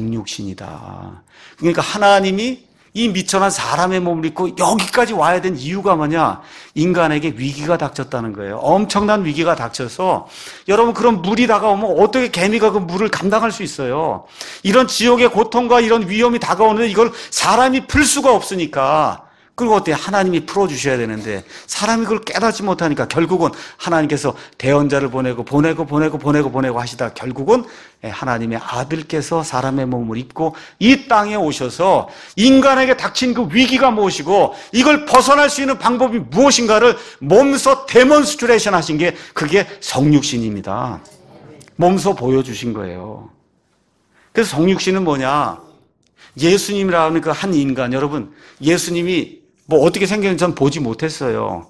성육신이다. 그러니까 하나님이 이 미천한 사람의 몸을 입고 여기까지 와야 된 이유가 뭐냐? 인간에게 위기가 닥쳤다는 거예요. 엄청난 위기가 닥쳐서 여러분 그런 물이 다가오면 어떻게 개미가 그 물을 감당할 수 있어요? 이런 지옥의 고통과 이런 위험이 다가오는데 이걸 사람이 풀 수가 없으니까 그리고 어때? 하나님이 풀어주셔야 되는데 사람이 그걸 깨닫지 못하니까 결국은 하나님께서 대언자를 보내고 보내고 보내고 보내고 보내고 하시다 결국은 하나님의 아들께서 사람의 몸을 입고 이 땅에 오셔서 인간에게 닥친 그 위기가 무엇이고 이걸 벗어날 수 있는 방법이 무엇인가를 몸소 데몬스트레이션 하신 게 그게 성육신입니다. 몸소 보여주신 거예요. 그래서 성육신은 뭐냐? 예수님이라는 그 한 인간, 여러분 예수님이 뭐 어떻게 생겼는지 전 보지 못했어요.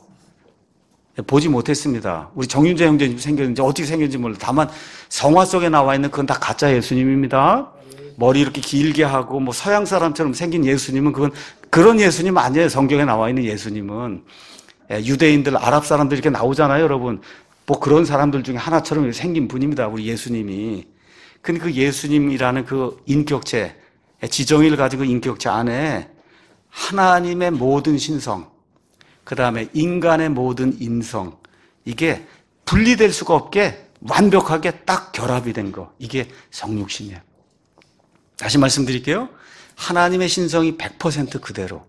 보지 못했습니다. 우리 정윤재 형제님 생겼는지 어떻게 생겼는지 몰라요. 다만 성화 속에 나와 있는 그건 다 가짜 예수님입니다. 머리 이렇게 길게 하고 뭐 서양 사람처럼 생긴 예수님은 그건 그런 예수님 아니에요. 성경에 나와 있는 예수님은. 유대인들, 아랍 사람들 이렇게 나오잖아요, 여러분. 뭐 그런 사람들 중에 하나처럼 생긴 분입니다. 우리 예수님이. 근데 그 예수님이라는 그 인격체, 지정의를 가진 그 인격체 안에 하나님의 모든 신성, 그 다음에 인간의 모든 인성, 이게 분리될 수가 없게 완벽하게 딱 결합이 된 거. 이게 성육신이에요. 다시 말씀드릴게요. 하나님의 신성이 백 퍼센트 그대로,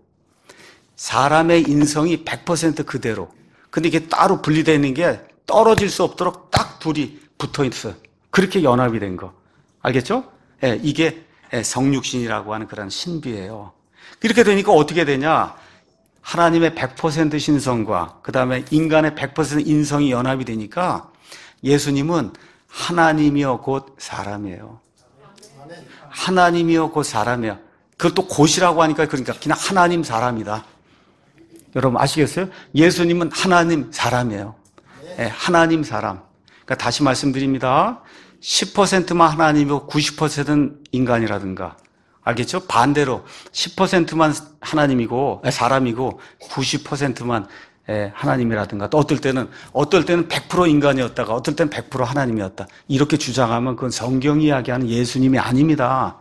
사람의 인성이 백 퍼센트 그대로. 근데 이게 따로 분리되어 있는 게 떨어질 수 없도록 딱 둘이 붙어 있어요. 그렇게 연합이 된 거. 알겠죠? 예, 이게 성육신이라고 하는 그런 신비예요. 이렇게 되니까 어떻게 되냐? 하나님의 백 퍼센트 신성과 그 다음에 인간의 백 퍼센트 인성이 연합이 되니까 예수님은 하나님이여 곧 사람이에요. 하나님이여 곧 사람이에요. 그걸 또 곧이라고 하니까 그러니까 그냥 하나님 사람이다. 여러분 아시겠어요? 예수님은 하나님 사람이에요. 네, 하나님 사람. 그러니까 다시 말씀드립니다. 십 퍼센트만 하나님이고 구십 퍼센트는 인간이라든가. 알겠죠? 반대로 십 퍼센트만 하나님이고 사람이고 구십 퍼센트만 하나님이라든가, 또 어떨 때는 어떨 때는 백 퍼센트 인간이었다가 어떨 때는 백 퍼센트 하나님이었다. 이렇게 주장하면 그건 성경이 이야기하는 예수님이 아닙니다.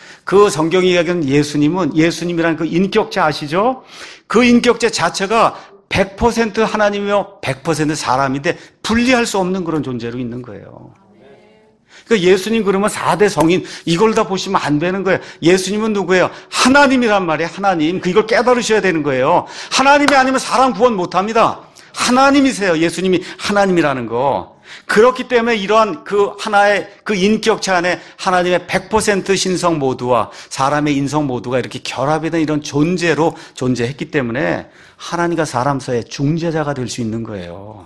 그 성경이 이야기하는 예수님은 예수님이라는 그 인격체 아시죠? 그 인격체 자체가 백 퍼센트 하나님이며 백 퍼센트 사람인데 분리할 수 없는 그런 존재로 있는 거예요. 그러니까 예수님 그러면 사 대 성인 이걸 다 보시면 안 되는 거예요. 예수님은 누구예요? 하나님이란 말이에요. 하나님. 이걸 깨달으셔야 되는 거예요. 하나님이 아니면 사람 구원 못합니다. 하나님이세요. 예수님이 하나님이라는 거. 그렇기 때문에 이러한 그 하나의 그 인격체 안에 하나님의 백 퍼센트 신성 모두와 사람의 인성 모두가 이렇게 결합이 된 이런 존재로 존재했기 때문에 하나님과 사람 사이의 중재자가 될 수 있는 거예요.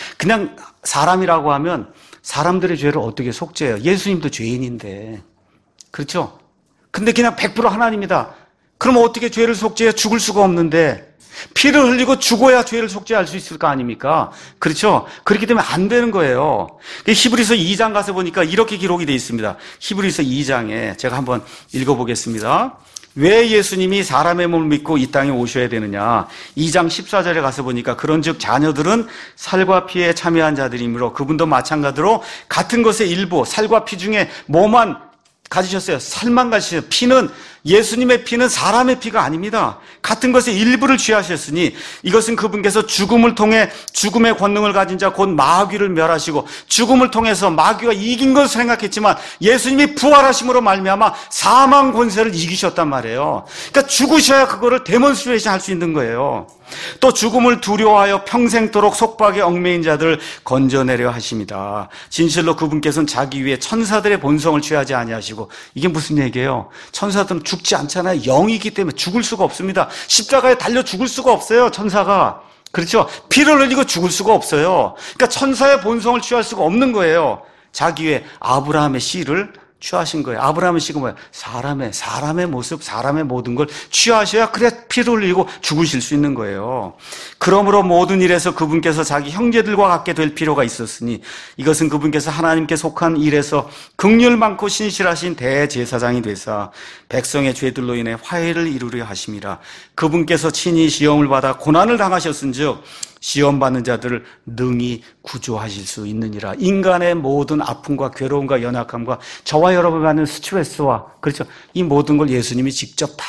그냥 사람이라고 하면 사람들의 죄를 어떻게 속죄해요? 예수님도 죄인인데. 그렇죠? 근데 그냥 백 퍼센트 하나님이다. 그럼 어떻게 죄를 속죄해요? 죽을 수가 없는데. 피를 흘리고 죽어야 죄를 속죄할 수 있을 거 아닙니까? 그렇죠? 그렇기 때문에 안 되는 거예요. 히브리서 이 장 가서 보니까 이렇게 기록이 되어 있습니다. 히브리서 이 장에 제가 한번 읽어보겠습니다. 왜 예수님이 사람의 몸을 믿고 이 땅에 오셔야 되느냐? 이 장 십사 절에 가서 보니까 그런즉 자녀들은 살과 피에 참여한 자들이므로 그분도 마찬가지로 같은 것의 일부, 살과 피 중에 뭐만 가지셨어요? 살만 가지셨어요. 피는, 예수님의 피는 사람의 피가 아닙니다. 같은 것의 일부를 취하셨으니 이것은 그분께서 죽음을 통해 죽음의 권능을 가진 자 곧 마귀를 멸하시고, 죽음을 통해서 마귀가 이긴 것을 생각했지만 예수님이 부활하심으로 말미암아 사망 권세를 이기셨단 말이에요. 그러니까 죽으셔야 그거를 데몬스트레이션 할 수 있는 거예요. 또 죽음을 두려워하여 평생토록 속박에 얽매인 자들을 건져내려 하십니다. 진실로 그분께서는 자기 위에 천사들의 본성을 취하지 아니하시고, 이게 무슨 얘기예요? 천사들은 죽지 않잖아요. 영이기 때문에 죽을 수가 없습니다. 십자가에 달려 죽을 수가 없어요, 천사가. 그렇죠? 피를 흘리고 죽을 수가 없어요. 그러니까 천사의 본성을 취할 수가 없는 거예요. 자기 위에 아브라함의 씨를 취하신 거예요. 아브라함의 씨가 뭐예요? 사람의, 사람의 모습, 사람의 모든 걸 취하셔야 그래 피를 흘리고 죽으실 수 있는 거예요. 그러므로 모든 일에서 그분께서 자기 형제들과 같게 될 필요가 있었으니 이것은 그분께서 하나님께 속한 일에서 긍휼 많고 신실하신 대제사장이 되사 백성의 죄들로 인해 화해를 이루려 하심이라. 그분께서 친히 시험을 받아 고난을 당하셨은즉 시험받는 자들을 능히 구조하실 수 있느니라. 인간의 모든 아픔과 괴로움과 연약함과 저와 여러분이 받는 스트레스와, 그렇죠, 이 모든 걸 예수님이 직접 다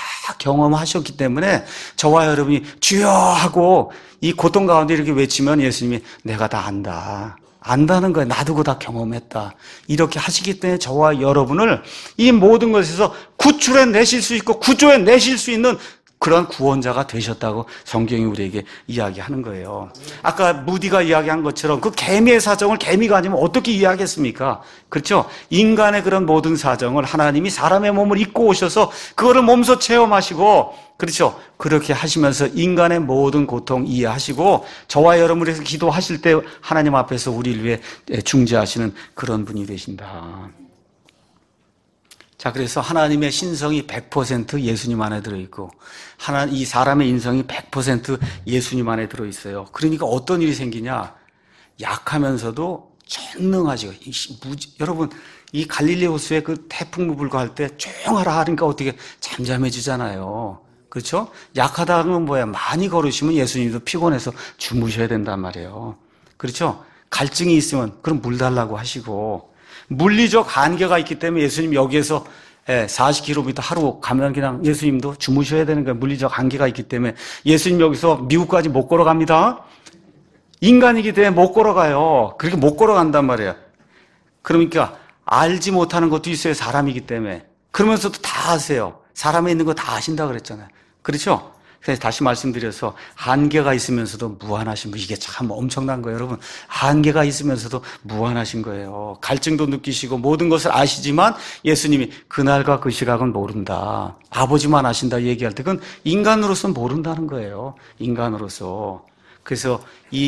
경험하셨기 때문에 저와 여러분이 주여 하고 이 고통 가운데 이렇게 외치면 예수님이 내가 다 안다, 안다는 거예요. 나도 그거 다 경험했다. 이렇게 하시기 때문에 저와 여러분을 이 모든 것에서 구출해 내실 수 있고 구조해 내실 수 있는 그런 구원자가 되셨다고 성경이 우리에게 이야기하는 거예요. 아까 무디가 이야기한 것처럼 그 개미의 사정을 개미가 아니면 어떻게 이해하겠습니까? 그렇죠? 인간의 그런 모든 사정을 하나님이 사람의 몸을 입고 오셔서 그거를 몸소 체험하시고, 그렇죠? 그렇게 하시면서 인간의 모든 고통 이해하시고 저와 여러분을 위해서 기도하실 때 하나님 앞에서 우리를 위해 중재하시는 그런 분이 되신다. 자, 그래서 하나님의 신성이 백 퍼센트 예수님 안에 들어있고, 하나, 이 사람의 인성이 백 퍼센트 예수님 안에 들어있어요. 그러니까 어떤 일이 생기냐? 약하면서도 전능하죠. 여러분, 이 갈릴리 호수에 그 태풍 불고할 때 조용하라 하니까 어떻게 잠잠해지잖아요. 그렇죠? 약하다는 뭐야? 많이 걸으시면 예수님도 피곤해서 주무셔야 된단 말이에요. 그렇죠? 갈증이 있으면 그럼 물 달라고 하시고, 물리적 한계가 있기 때문에 예수님 여기에서 사십 킬로미터 하루 가면 그냥 예수님도 주무셔야 되는 거예요. 물리적 한계가 있기 때문에 예수님 여기서 미국까지 못 걸어갑니다. 인간이기 때문에 못 걸어가요. 그렇게 못 걸어간단 말이에요. 그러니까 알지 못하는 것도 있어요. 사람이기 때문에. 그러면서도 다 아세요. 사람에 있는 거 다 아신다 그랬잖아요. 그렇죠? 그래서 다시 말씀드려서 한계가 있으면서도 무한하신 분, 이게 참 엄청난 거예요. 여러분, 한계가 있으면서도 무한하신 거예요. 갈증도 느끼시고 모든 것을 아시지만 예수님이 그날과 그 시각은 모른다. 아버지만 아신다 얘기할 때 그건 인간으로서는 모른다는 거예요. 인간으로서. 그래서 이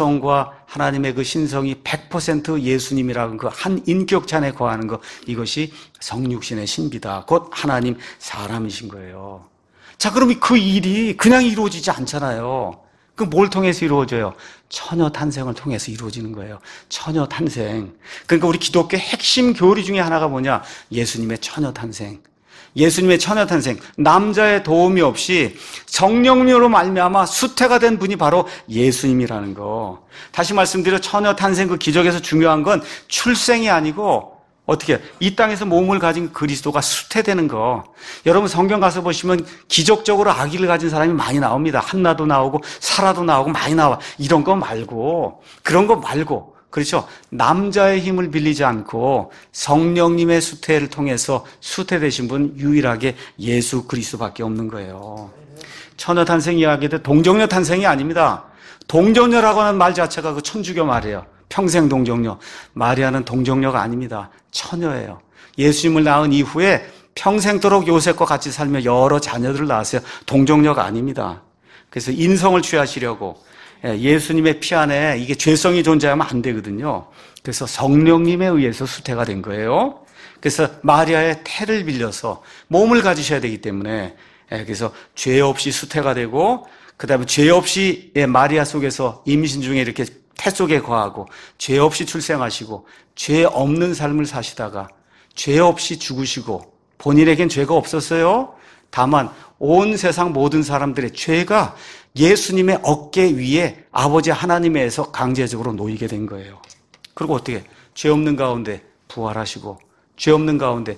인성과 하나님의 그 신성이 백 퍼센트 예수님이라는 그 한 인격체 안에 거하는 것, 이것이 성육신의 신비다. 곧 하나님 사람이신 거예요. 자, 그럼 그 일이 그냥 이루어지지 않잖아요. 그 뭘 통해서 이루어져요? 처녀 탄생을 통해서 이루어지는 거예요. 처녀 탄생. 그러니까 우리 기독교 핵심 교리 중에 하나가 뭐냐? 예수님의 처녀 탄생. 예수님의 처녀 탄생. 남자의 도움이 없이 성령으로 말미암아 수태가 된 분이 바로 예수님이라는 거. 다시 말씀드려, 처녀 탄생 그 기적에서 중요한 건 출생이 아니고 어떻게 이 땅에서 몸을 가진 그리스도가 수태되는 거. 여러분 성경 가서 보시면 기적적으로 아기를 가진 사람이 많이 나옵니다. 한나도 나오고 사라도 나오고 많이 나와. 이런 거 말고, 그런 거 말고, 그렇죠? 남자의 힘을 빌리지 않고 성령님의 수태를 통해서 수태되신 분 유일하게 예수 그리스도밖에 없는 거예요. 처녀 탄생 이야기도 동정녀 탄생이 아닙니다. 동정녀라고 하는 말 자체가 그 천주교 말이에요. 평생 동정녀. 마리아는 동정녀가 아닙니다. 처녀예요. 예수님을 낳은 이후에 평생도록 요셉과 같이 살며 여러 자녀들을 낳았어요. 동정녀가 아닙니다. 그래서 인성을 취하시려고 예수님의 피 안에 이게 죄성이 존재하면 안 되거든요. 그래서 성령님에 의해서 수태가 된 거예요. 그래서 마리아의 태를 빌려서 몸을 가지셔야 되기 때문에, 그래서 죄 없이 수태가 되고, 그 다음에 죄 없이 마리아 속에서 임신 중에 이렇게 태 속에 거하고 죄 없이 출생하시고 죄 없는 삶을 사시다가 죄 없이 죽으시고, 본인에겐 죄가 없었어요. 다만 온 세상 모든 사람들의 죄가 예수님의 어깨 위에 아버지 하나님에서 강제적으로 놓이게 된 거예요. 그리고 어떻게 죄 없는 가운데 부활하시고 죄 없는 가운데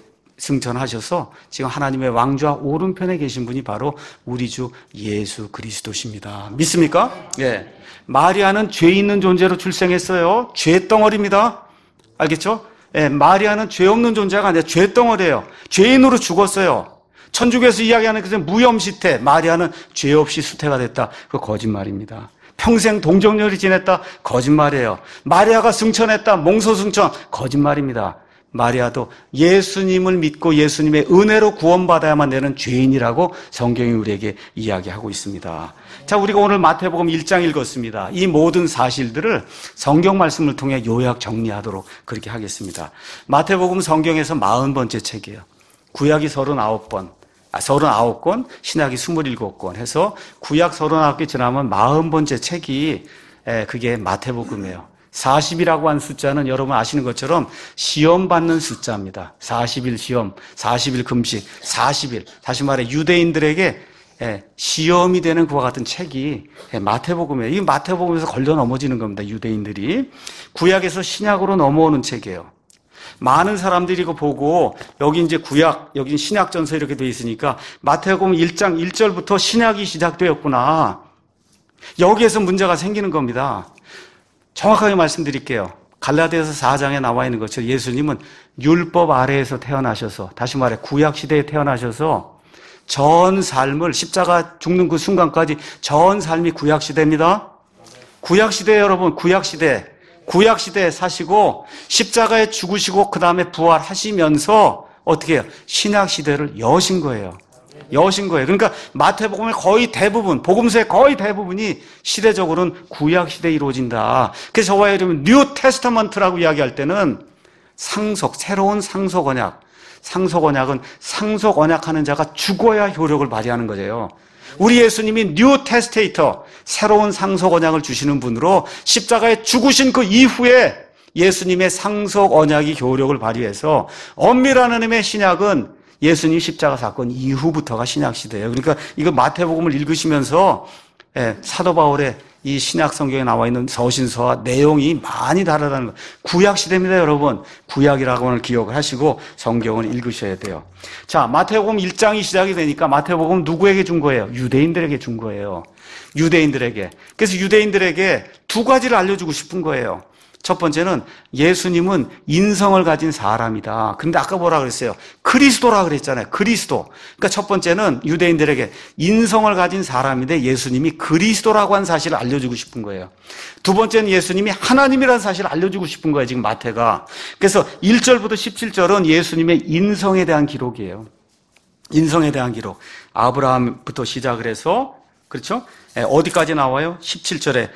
승천하셔서 지금 하나님의 왕좌 오른편에 계신 분이 바로 우리 주 예수 그리스도십니다. 믿습니까? 예. 마리아는 죄 있는 존재로 출생했어요. 죄덩어리입니다. 알겠죠? 예, 마리아는 죄 없는 존재가 아니라 죄덩어리예요. 죄인으로 죽었어요. 천주교에서 이야기하는 그 무염시태, 마리아는 죄 없이 수태가 됐다. 그거 거짓말입니다. 평생 동정녀를 지냈다. 거짓말이에요. 마리아가 승천했다. 몽소승천. 거짓말입니다. 마리아도 예수님을 믿고 예수님의 은혜로 구원받아야만 되는 죄인이라고 성경이 우리에게 이야기하고 있습니다. 자, 우리가 오늘 마태복음 일 장 읽었습니다. 이 모든 사실들을 성경 말씀을 통해 요약 정리하도록 그렇게 하겠습니다. 마태복음 성경에서 마흔 번째 책이에요. 구약이 서른아홉 번, 아, 서른아홉 권, 신약이 스물일곱 권 해서 구약 서른아홉 개 지나면 마흔 번째 책이, 에, 그게 마태복음이에요. 사십이라고 한 숫자는 여러분 아시는 것처럼 시험 받는 숫자입니다. 사십 일 시험, 사십 일 금식, 사십 일. 다시 말해 유대인들에게 시험이 되는 그와 같은 책이 마태복음이에요. 이 마태복음에서 걸려 넘어지는 겁니다. 유대인들이. 구약에서 신약으로 넘어오는 책이에요. 많은 사람들이 이거 보고 여기 이제 구약, 여기 신약전서 이렇게 돼 있으니까 마태복음 일 장 일 절부터 신약이 시작되었구나. 여기에서 문제가 생기는 겁니다. 정확하게 말씀드릴게요. 갈라디아서 사 장에 나와 있는 것처럼 예수님은 율법 아래에서 태어나셔서, 다시 말해 구약 시대에 태어나셔서 전 삶을, 십자가 죽는 그 순간까지 전 삶이 구약 시대입니다. 구약 시대, 여러분, 구약 시대, 구약 시대에 사시고 십자가에 죽으시고 그 다음에 부활하시면서 어떻게 해요? 신약 시대를 여신 거예요. 여신 거예요. 그러니까 마태복음의 거의 대부분, 복음서의 거의 대부분이 시대적으로는 구약 시대에 이루어진다. 그래서 저와 여러분 뉴 테스터먼트라고 이야기할 때는 상속, 새로운 상속 언약, 상속 언약은 상속 언약하는 자가 죽어야 효력을 발휘하는 거예요. 우리 예수님이 뉴 테스테이터, 새로운 상속 언약을 주시는 분으로 십자가에 죽으신 그 이후에 예수님의 상속 언약이 효력을 발휘해서 엄밀한 의미의 신약은 예수님 십자가 사건 이후부터가 신약 시대예요. 그러니까 이거 마태복음을 읽으시면서 예, 사도 바울의 이 신약 성경에 나와 있는 서신서와 내용이 많이 다르다는 거. 구약 시대입니다, 여러분. 구약이라고는 기억을 하시고 성경을 읽으셔야 돼요. 자, 마태복음 일 장이 시작이 되니까 마태복음 누구에게 준 거예요? 유대인들에게 준 거예요. 유대인들에게. 그래서 유대인들에게 두 가지를 알려주고 싶은 거예요. 첫 번째는 예수님은 인성을 가진 사람이다. 근데 아까 뭐라 그랬어요? 그리스도라 그랬잖아요. 그리스도. 그러니까 첫 번째는 유대인들에게 인성을 가진 사람인데 예수님이 그리스도라고 한 사실을 알려주고 싶은 거예요. 두 번째는 예수님이 하나님이라는 사실을 알려주고 싶은 거예요. 지금 마태가. 그래서 일 절부터 십칠 절은 예수님의 인성에 대한 기록이에요. 인성에 대한 기록. 아브라함부터 시작을 해서 그렇죠? 어디까지 나와요? 십칠 절에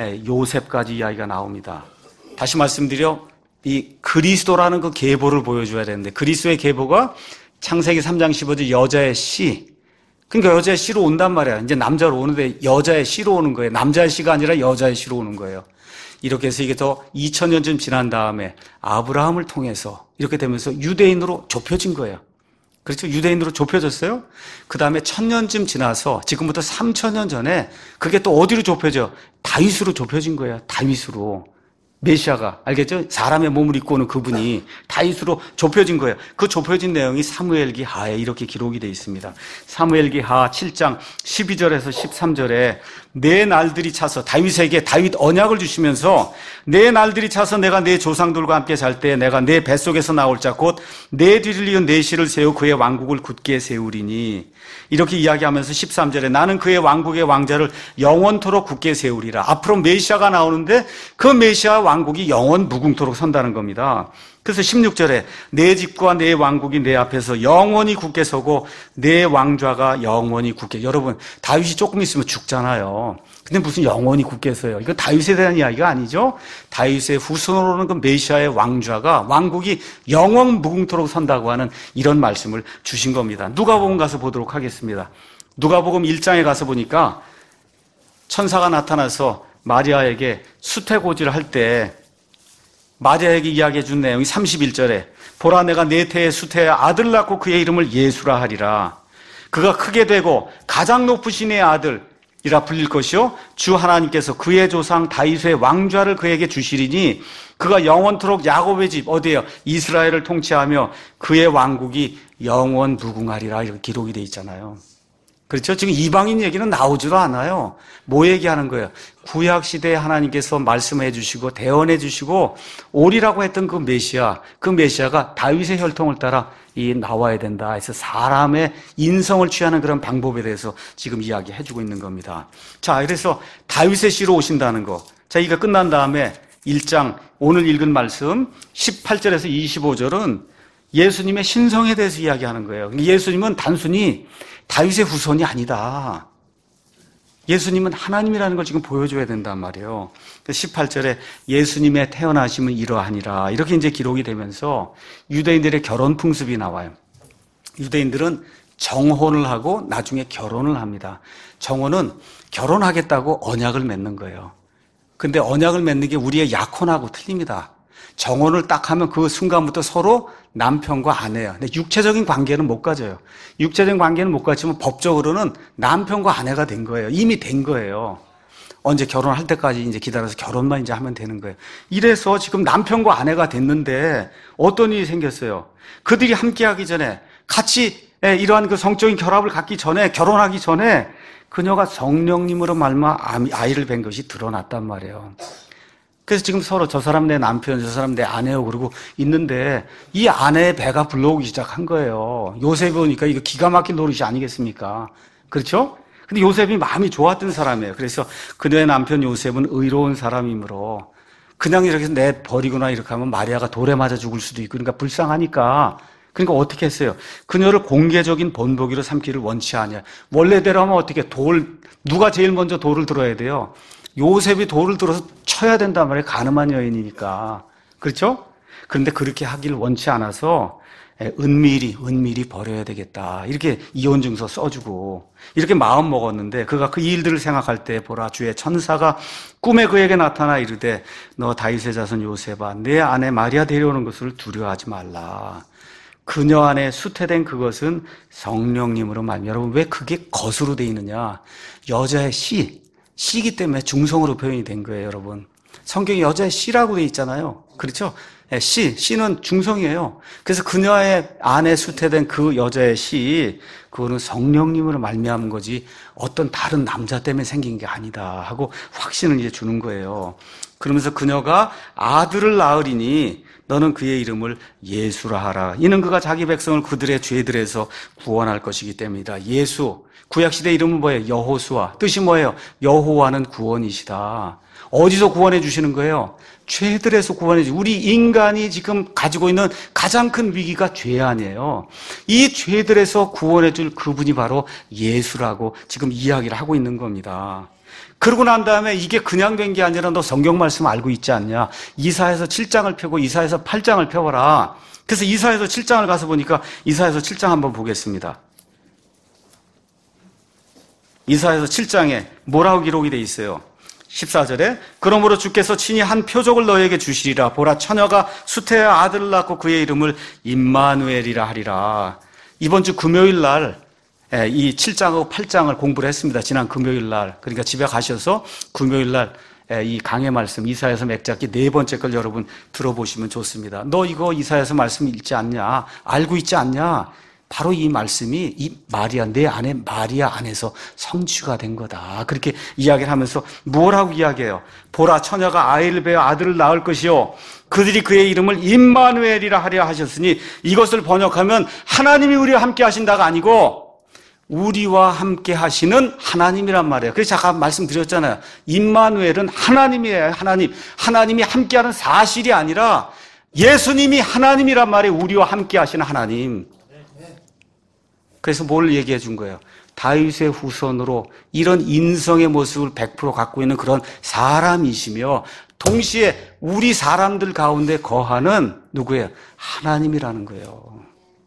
요셉까지 이야기가 나옵니다. 다시 말씀드려 이 그리스도라는 그 계보를 보여줘야 되는데 그리스도의 계보가 창세기 삼 장 십오 절 여자의 씨. 그러니까 여자의 씨로 온단 말이야. 이제 남자로 오는데 여자의 씨로 오는 거예요. 남자의 씨가 아니라 여자의 씨로 오는 거예요. 이렇게 해서 이게 더 이천 년쯤 지난 다음에 아브라함을 통해서 이렇게 되면서 유대인으로 좁혀진 거예요. 그렇죠? 유대인으로 좁혀졌어요. 그 다음에 천년쯤 지나서 지금부터 삼천 년 전에 그게 또 어디로 좁혀져? 다윗으로 좁혀진 거예요. 다윗으로. 메시아가 알겠죠? 사람의 몸을 입고 오는 그분이 다윗으로 좁혀진 거예요. 그 좁혀진 내용이 사무엘기 하에 이렇게 기록이 되어 있습니다. 사무엘기 하 칠 장 십이 절에서 십삼 절에 내 날들이 차서 다윗에게 다윗 언약을 주시면서 내 날들이 차서 내가 내 조상들과 함께 잘 때 내가 내 뱃속에서 나올 자 곧 내 뒤를 이은 내 씨를 세우 그의 왕국을 굳게 세우리니 이렇게 이야기하면서 십삼 절에 나는 그의 왕국의 왕자를 영원토록 굳게 세우리라. 앞으로 메시아가 나오는데 그 메시아 왕국이 영원 무궁토록 선다는 겁니다. 그래서 십육 절에 내 집과 내 왕국이 내 앞에서 영원히 굳게 서고 내 왕좌가 영원히 굳게. 여러분 다윗이 조금 있으면 죽잖아요. 근데 무슨 영원히 굳게 서요? 이거 다윗에 대한 이야기가 아니죠. 다윗의 후손으로 오는 그 메시아의 왕좌가 왕국이 영원 무궁토록 선다고 하는 이런 말씀을 주신 겁니다. 누가복음 가서 보도록 하겠습니다. 누가복음 일 장에 가서 보니까 천사가 나타나서 마리아에게 수태고지를 할 때 마리아에게 이야기해 준 내용이 삼십일 절에 보라 내가 네 태의 수태에 아들 낳고 그의 이름을 예수라 하리라. 그가 크게 되고 가장 높으신 이의 아들이라 불릴 것이요 주 하나님께서 그의 조상 다윗의 왕좌를 그에게 주시리니 그가 영원토록 야곱의 집 어디에요? 이스라엘을 통치하며 그의 왕국이 영원 무궁하리라 이렇게 기록이 돼 있잖아요. 그렇죠? 지금 이방인 얘기는 나오지도 않아요. 뭐 얘기하는 거예요? 구약시대에 하나님께서 말씀해 주시고 대언해 주시고 오리라고 했던 그 메시아, 그 메시아가 다윗의 혈통을 따라 이 나와야 된다 해서 사람의 인성을 취하는 그런 방법에 대해서 지금 이야기해 주고 있는 겁니다. 자, 그래서 다윗의 씨로 오신다는 거. 자, 이거 끝난 다음에 일 장 오늘 읽은 말씀 십팔 절에서 이십오 절은 예수님의 신성에 대해서 이야기하는 거예요. 예수님은 단순히 다윗의 후손이 아니다. 예수님은 하나님이라는 걸 지금 보여줘야 된단 말이에요. 십팔 절에 예수님의 태어나심은 이러하니라. 이렇게 이제 기록이 되면서 유대인들의 결혼 풍습이 나와요. 유대인들은 정혼을 하고 나중에 결혼을 합니다. 정혼은 결혼하겠다고 언약을 맺는 거예요. 근데 언약을 맺는 게 우리의 약혼하고 틀립니다. 정혼을 딱 하면 그 순간부터 서로 남편과 아내야. 근데 육체적인 관계는 못 가져요. 육체적인 관계는 못 가지만 법적으로는 남편과 아내가 된 거예요. 이미 된 거예요. 언제 결혼할 때까지 이제 기다려서 결혼만 이제 하면 되는 거예요. 이래서 지금 남편과 아내가 됐는데 어떤 일이 생겼어요? 그들이 함께 하기 전에 같이 이러한 그 성적인 결합을 갖기 전에 결혼하기 전에 그녀가 성령님으로 말미암아 아이를 뵌 것이 드러났단 말이에요. 그래서 지금 서로 저 사람 내 남편, 저 사람 내 아내요 그러고 있는데 이 아내의 배가 불러오기 시작한 거예요. 요셉이 오니까 이거 기가 막힌 노릇이 아니겠습니까? 그렇죠? 근데 요셉이 마음이 좋았던 사람이에요. 그래서 그녀의 남편 요셉은 의로운 사람이므로 그냥 이렇게 내 버리거나 이렇게 하면 마리아가 돌에 맞아 죽을 수도 있고 그러니까 불쌍하니까 그러니까 어떻게 했어요? 그녀를 공개적인 본보기로 삼기를 원치 않냐. 원래대로 하면 어떻게 돌 누가 제일 먼저 돌을 들어야 돼요? 요셉이 돌을 들어서 쳐야 된단 말이에요. 가늠한 여인이니까. 그렇죠? 그런데 그렇게 하기를 원치 않아서 은밀히 은밀히 버려야 되겠다. 이렇게 이혼 증서 써주고 이렇게 마음 먹었는데 그가 그 일들을 생각할 때 보라 주의 천사가 꿈에 그에게 나타나 이르되 너 다윗의 자손 요셉아 내 아내 마리아 데려오는 것을 두려워하지 말라. 그녀 안에 수태된 그것은 성령님으로 말미암아. 여러분 왜 그게 것으로 돼 있느냐? 여자의 씨, 씨이기 때문에 중성으로 표현이 된 거예요, 여러분. 성경에 여자의 씨라고 돼 있잖아요. 그렇죠? 씨, 씨는 중성이에요. 그래서 그녀의 안에 수태된 그 여자의 씨, 그거는 성령님으로 말미암은 거지 어떤 다른 남자 때문에 생긴 게 아니다 하고 확신을 이제 주는 거예요. 그러면서 그녀가 아들을 낳으리니 너는 그의 이름을 예수라 하라. 이는 그가 자기 백성을 그들의 죄들에서 구원할 것이기 때문이다. 예수, 구약시대 이름은 뭐예요? 여호수아. 뜻이 뭐예요? 여호와는 구원이시다. 어디서 구원해 주시는 거예요? 죄들에서 구원해 주시고 우리 인간이 지금 가지고 있는 가장 큰 위기가 죄 아니에요. 이 죄들에서 구원해 줄 그분이 바로 예수라고 지금 이야기를 하고 있는 겁니다. 그러고 난 다음에 이게 그냥 된 게 아니라 너 성경 말씀 알고 있지 않냐? 이사야서 칠 장을 펴고 이사야서 팔 장을 펴봐라. 그래서 이사야서 칠 장을 가서 보니까 이사야서 칠 장 한번 보겠습니다. 이사야서 칠 장에 뭐라고 기록이 돼 있어요? 십사 절에 그러므로 주께서 친히 한 표적을 너에게 주시리라. 보라 처녀가 수태의 아들을 낳고 그의 이름을 임마누엘이라 하리라. 이번 주 금요일 날 이 칠 장하고 팔 장을 공부를 했습니다. 지난 금요일 날. 그러니까 집에 가셔서 금요일 날 이 강의 말씀 이사야서 맥잡기 네 번째 걸 여러분 들어보시면 좋습니다. 너 이거 이사야서 말씀 읽지 않냐? 알고 있지 않냐? 바로 이 말씀이 이 마리아, 내 안에 마리아 안에서 성취가 된 거다. 그렇게 이야기를 하면서 뭐라고 이야기해요? 보라 처녀가 아이를 베어 아들을 낳을 것이요 그들이 그의 이름을 임마누엘이라 하려 하셨으니 이것을 번역하면 하나님이 우리와 함께 하신다가 아니고 우리와 함께 하시는 하나님이란 말이에요. 그래서 잠깐 말씀드렸잖아요. 임마누엘은 하나님이에요. 하나님. 하나님이 함께하는 사실이 아니라 예수님이 하나님이란 말이에요. 우리와 함께 하시는 하나님. 그래서 뭘 얘기해 준 거예요? 다윗의 후손으로 이런 인성의 모습을 백 퍼센트 갖고 있는 그런 사람이시며 동시에 우리 사람들 가운데 거하는 누구예요? 하나님이라는 거예요.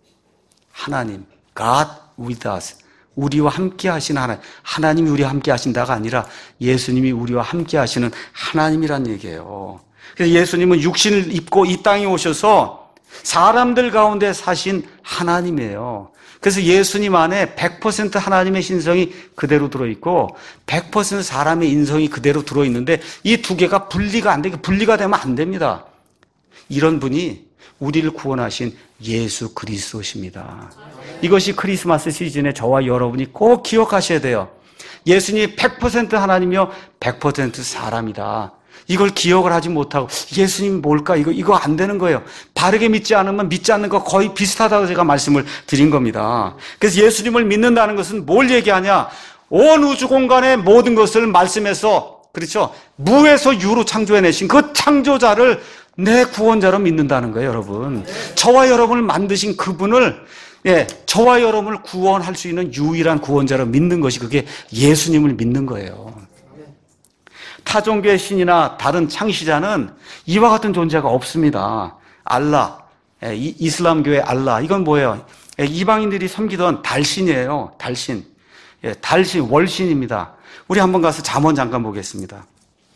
하나님. God with us. 우리와 함께 하시는 하나님. 하나님이 우리와 함께 하신다가 아니라 예수님이 우리와 함께 하시는 하나님이란 얘기예요. 그래서 예수님은 육신을 입고 이 땅에 오셔서 사람들 가운데 사신 하나님이에요. 그래서 예수님 안에 백 퍼센트 하나님의 신성이 그대로 들어있고 백 퍼센트 사람의 인성이 그대로 들어있는데 이 두 개가 분리가 안 되게 분리가 되면 안 됩니다. 이런 분이 우리를 구원하신 예수 그리스도십니다. 이것이 크리스마스 시즌에 저와 여러분이 꼭 기억하셔야 돼요. 예수님이 백 퍼센트 하나님이요 백 퍼센트 사람이다. 이걸 기억을 하지 못하고 예수님 뭘까? 이거 이거 안 되는 거예요. 바르게 믿지 않으면 믿지 않는 거 거의 비슷하다고 제가 말씀을 드린 겁니다. 그래서 예수님을 믿는다는 것은 뭘 얘기하냐? 온 우주 공간의 모든 것을 말씀해서 그렇죠? 무에서 유로 창조해내신 그 창조자를 내 구원자로 믿는다는 거예요, 여러분. 저와 여러분을 만드신 그분을 예, 저와 여러분을 구원할 수 있는 유일한 구원자로 믿는 것이 그게 예수님을 믿는 거예요. 타종교의 신이나 다른 창시자는 이와 같은 존재가 없습니다. 알라, 예, 이슬람교의 알라, 이건 뭐예요? 예, 이방인들이 섬기던 달신이에요. 달신, 예, 달신, 월신입니다. 우리 한번 가서 잠언 잠깐 보겠습니다.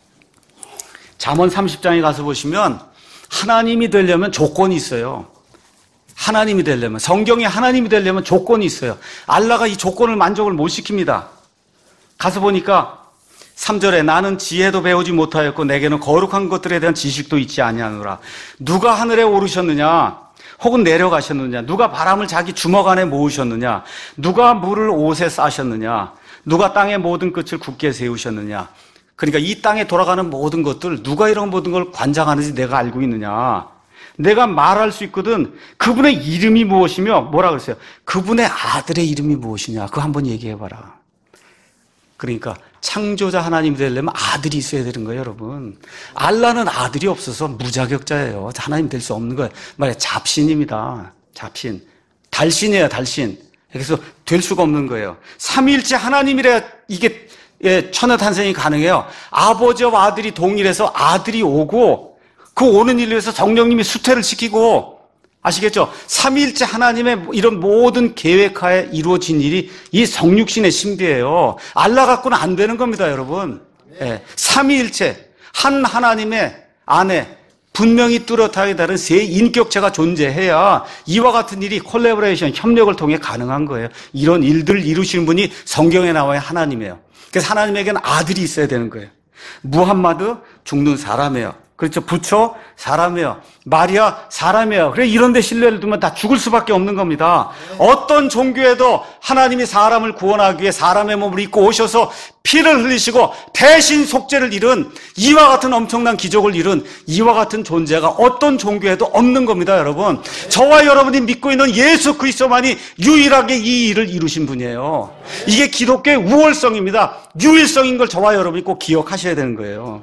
잠언 삼십 장에 가서 보시면 하나님이 되려면 조건이 있어요. 하나님이 되려면, 성경이 하나님이 되려면 조건이 있어요. 알라가 이 조건을 만족을 못 시킵니다. 가서 보니까 삼 절에 나는 지혜도 배우지 못하였고 내게는 거룩한 것들에 대한 지식도 있지 아니하노라. 누가 하늘에 오르셨느냐? 혹은 내려가셨느냐? 누가 바람을 자기 주먹 안에 모으셨느냐? 누가 물을 옷에 싸셨느냐? 누가 땅의 모든 끝을 굳게 세우셨느냐? 그러니까 이 땅에 돌아가는 모든 것들 누가 이런 모든 걸 관장하는지 내가 알고 있느냐? 내가 말할 수 있거든. 그분의 이름이 무엇이며 뭐라 그랬어요? 그분의 아들의 이름이 무엇이냐? 그거 한번 얘기해봐라. 그러니까 창조자 하나님이 되려면 아들이 있어야 되는 거예요, 여러분. 알라는 아들이 없어서 무자격자예요. 하나님 될 수 없는 거예요. 말해 잡신입니다. 잡신. 달신이에요, 달신. 그래서 될 수가 없는 거예요. 삼위일체 하나님이래야 이게 예, 천하 탄생이 가능해요. 아버지와 아들이 동일해서 아들이 오고 그 오는 일을 위해서 성령님이 수태를 시키고 아시겠죠? 삼위일체 하나님의 이런 모든 계획하에 이루어진 일이 이 성육신의 신비예요. 알라 갖고는 안 되는 겁니다, 여러분. 네. 삼위일체, 한 하나님의 안에 분명히 뚜렷하게 다른 세 인격체가 존재해야 이와 같은 일이 콜래보레이션, 협력을 통해 가능한 거예요. 이런 일들을 이루시는 분이 성경에 나와야 하나님이에요. 그래서 하나님에게는 아들이 있어야 되는 거예요. 무함마드, 죽는 사람이에요. 그렇죠. 부처 사람이에요. 마리아 사람이에요. 그래 이런 데 신뢰를 두면 다 죽을 수밖에 없는 겁니다. 어떤 종교에도 하나님이 사람을 구원하기 위해 사람의 몸을 입고 오셔서 피를 흘리시고 대신 속죄를 이룬 이와 같은 엄청난 기적을 이룬 이와 같은 존재가 어떤 종교에도 없는 겁니다, 여러분. 저와 여러분이 믿고 있는 예수 그리스도만이 유일하게 이 일을 이루신 분이에요. 이게 기독교의 우월성입니다. 유일성인 걸 저와 여러분이 꼭 기억하셔야 되는 거예요.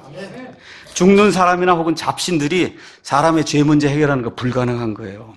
죽는 사람이나 혹은 잡신들이 사람의 죄 문제 해결하는 거 불가능한 거예요.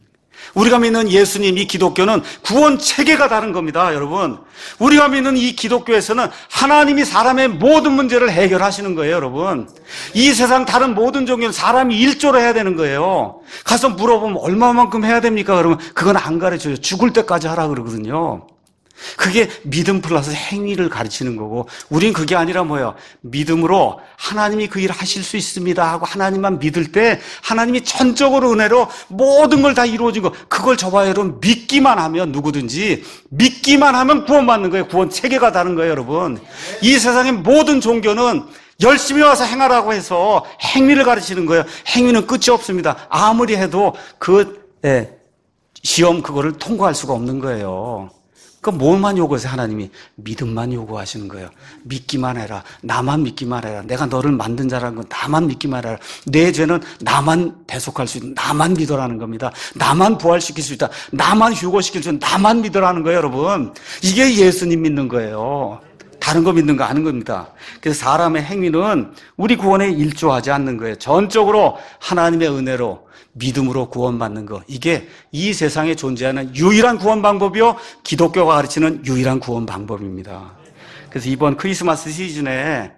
우리가 믿는 예수님, 이 기독교는 구원 체계가 다른 겁니다, 여러분. 우리가 믿는 이 기독교에서는 하나님이 사람의 모든 문제를 해결하시는 거예요, 여러분. 이 세상 다른 모든 종교는 사람이 일조로 해야 되는 거예요. 가서 물어보면 얼마만큼 해야 됩니까? 그러면 그건 안 가르쳐요. 죽을 때까지 하라 그러거든요. 그게 믿음 플러스 행위를 가르치는 거고, 우린 그게 아니라 뭐예요? 믿음으로 하나님이 그 일을 하실 수 있습니다 하고 하나님만 믿을 때 하나님이 전적으로 은혜로 모든 걸 다 이루어진 거, 그걸 저와 여러분 믿기만 하면, 누구든지 믿기만 하면 구원받는 거예요. 구원 체계가 다른 거예요, 여러분. 이 세상의 모든 종교는 열심히 와서 행하라고 해서 행위를 가르치는 거예요. 행위는 끝이 없습니다. 아무리 해도 그 예, 시험 그거를 통과할 수가 없는 거예요. 그 뭐만 요구하세요? 하나님이 믿음만 요구하시는 거예요. 믿기만 해라. 나만 믿기만 해라. 내가 너를 만든 자라는 건 나만 믿기만 해라. 내 죄는 나만 대속할 수 있다. 나만 믿으라는 겁니다. 나만 부활시킬 수 있다. 나만 휴거시킬 수 있다. 나만 믿으라는 거예요, 여러분. 이게 예수님 믿는 거예요. 다른 거 믿는 거 아닌 겁니다. 그래서 사람의 행위는 우리 구원에 일조하지 않는 거예요. 전적으로 하나님의 은혜로 믿음으로 구원받는 거, 이게 이 세상에 존재하는 유일한 구원 방법이요, 기독교가 가르치는 유일한 구원 방법입니다. 그래서 이번 크리스마스 시즌에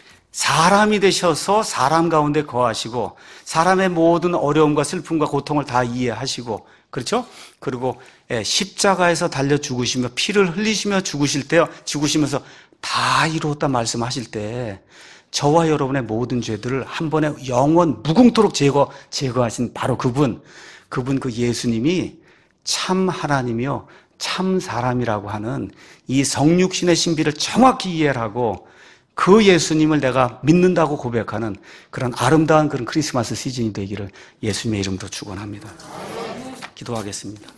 사람이 되셔서 사람 가운데 거하시고 사람의 모든 어려움과 슬픔과 고통을 다 이해하시고, 그렇죠? 그리고 십자가에서 달려 죽으시며 피를 흘리시며 죽으실 때요, 죽으시면서 다 이루었다 말씀하실 때 저와 여러분의 모든 죄들을 한 번에 영원 무궁토록 제거, 제거하신 바로 그분, 그분 그 예수님이 참 하나님이요, 참 사람이라고 하는 이 성육신의 신비를 정확히 이해를 하고 그 예수님을 내가 믿는다고 고백하는 그런 아름다운 그런 크리스마스 시즌이 되기를 예수님의 이름으로 축원합니다. 기도하겠습니다.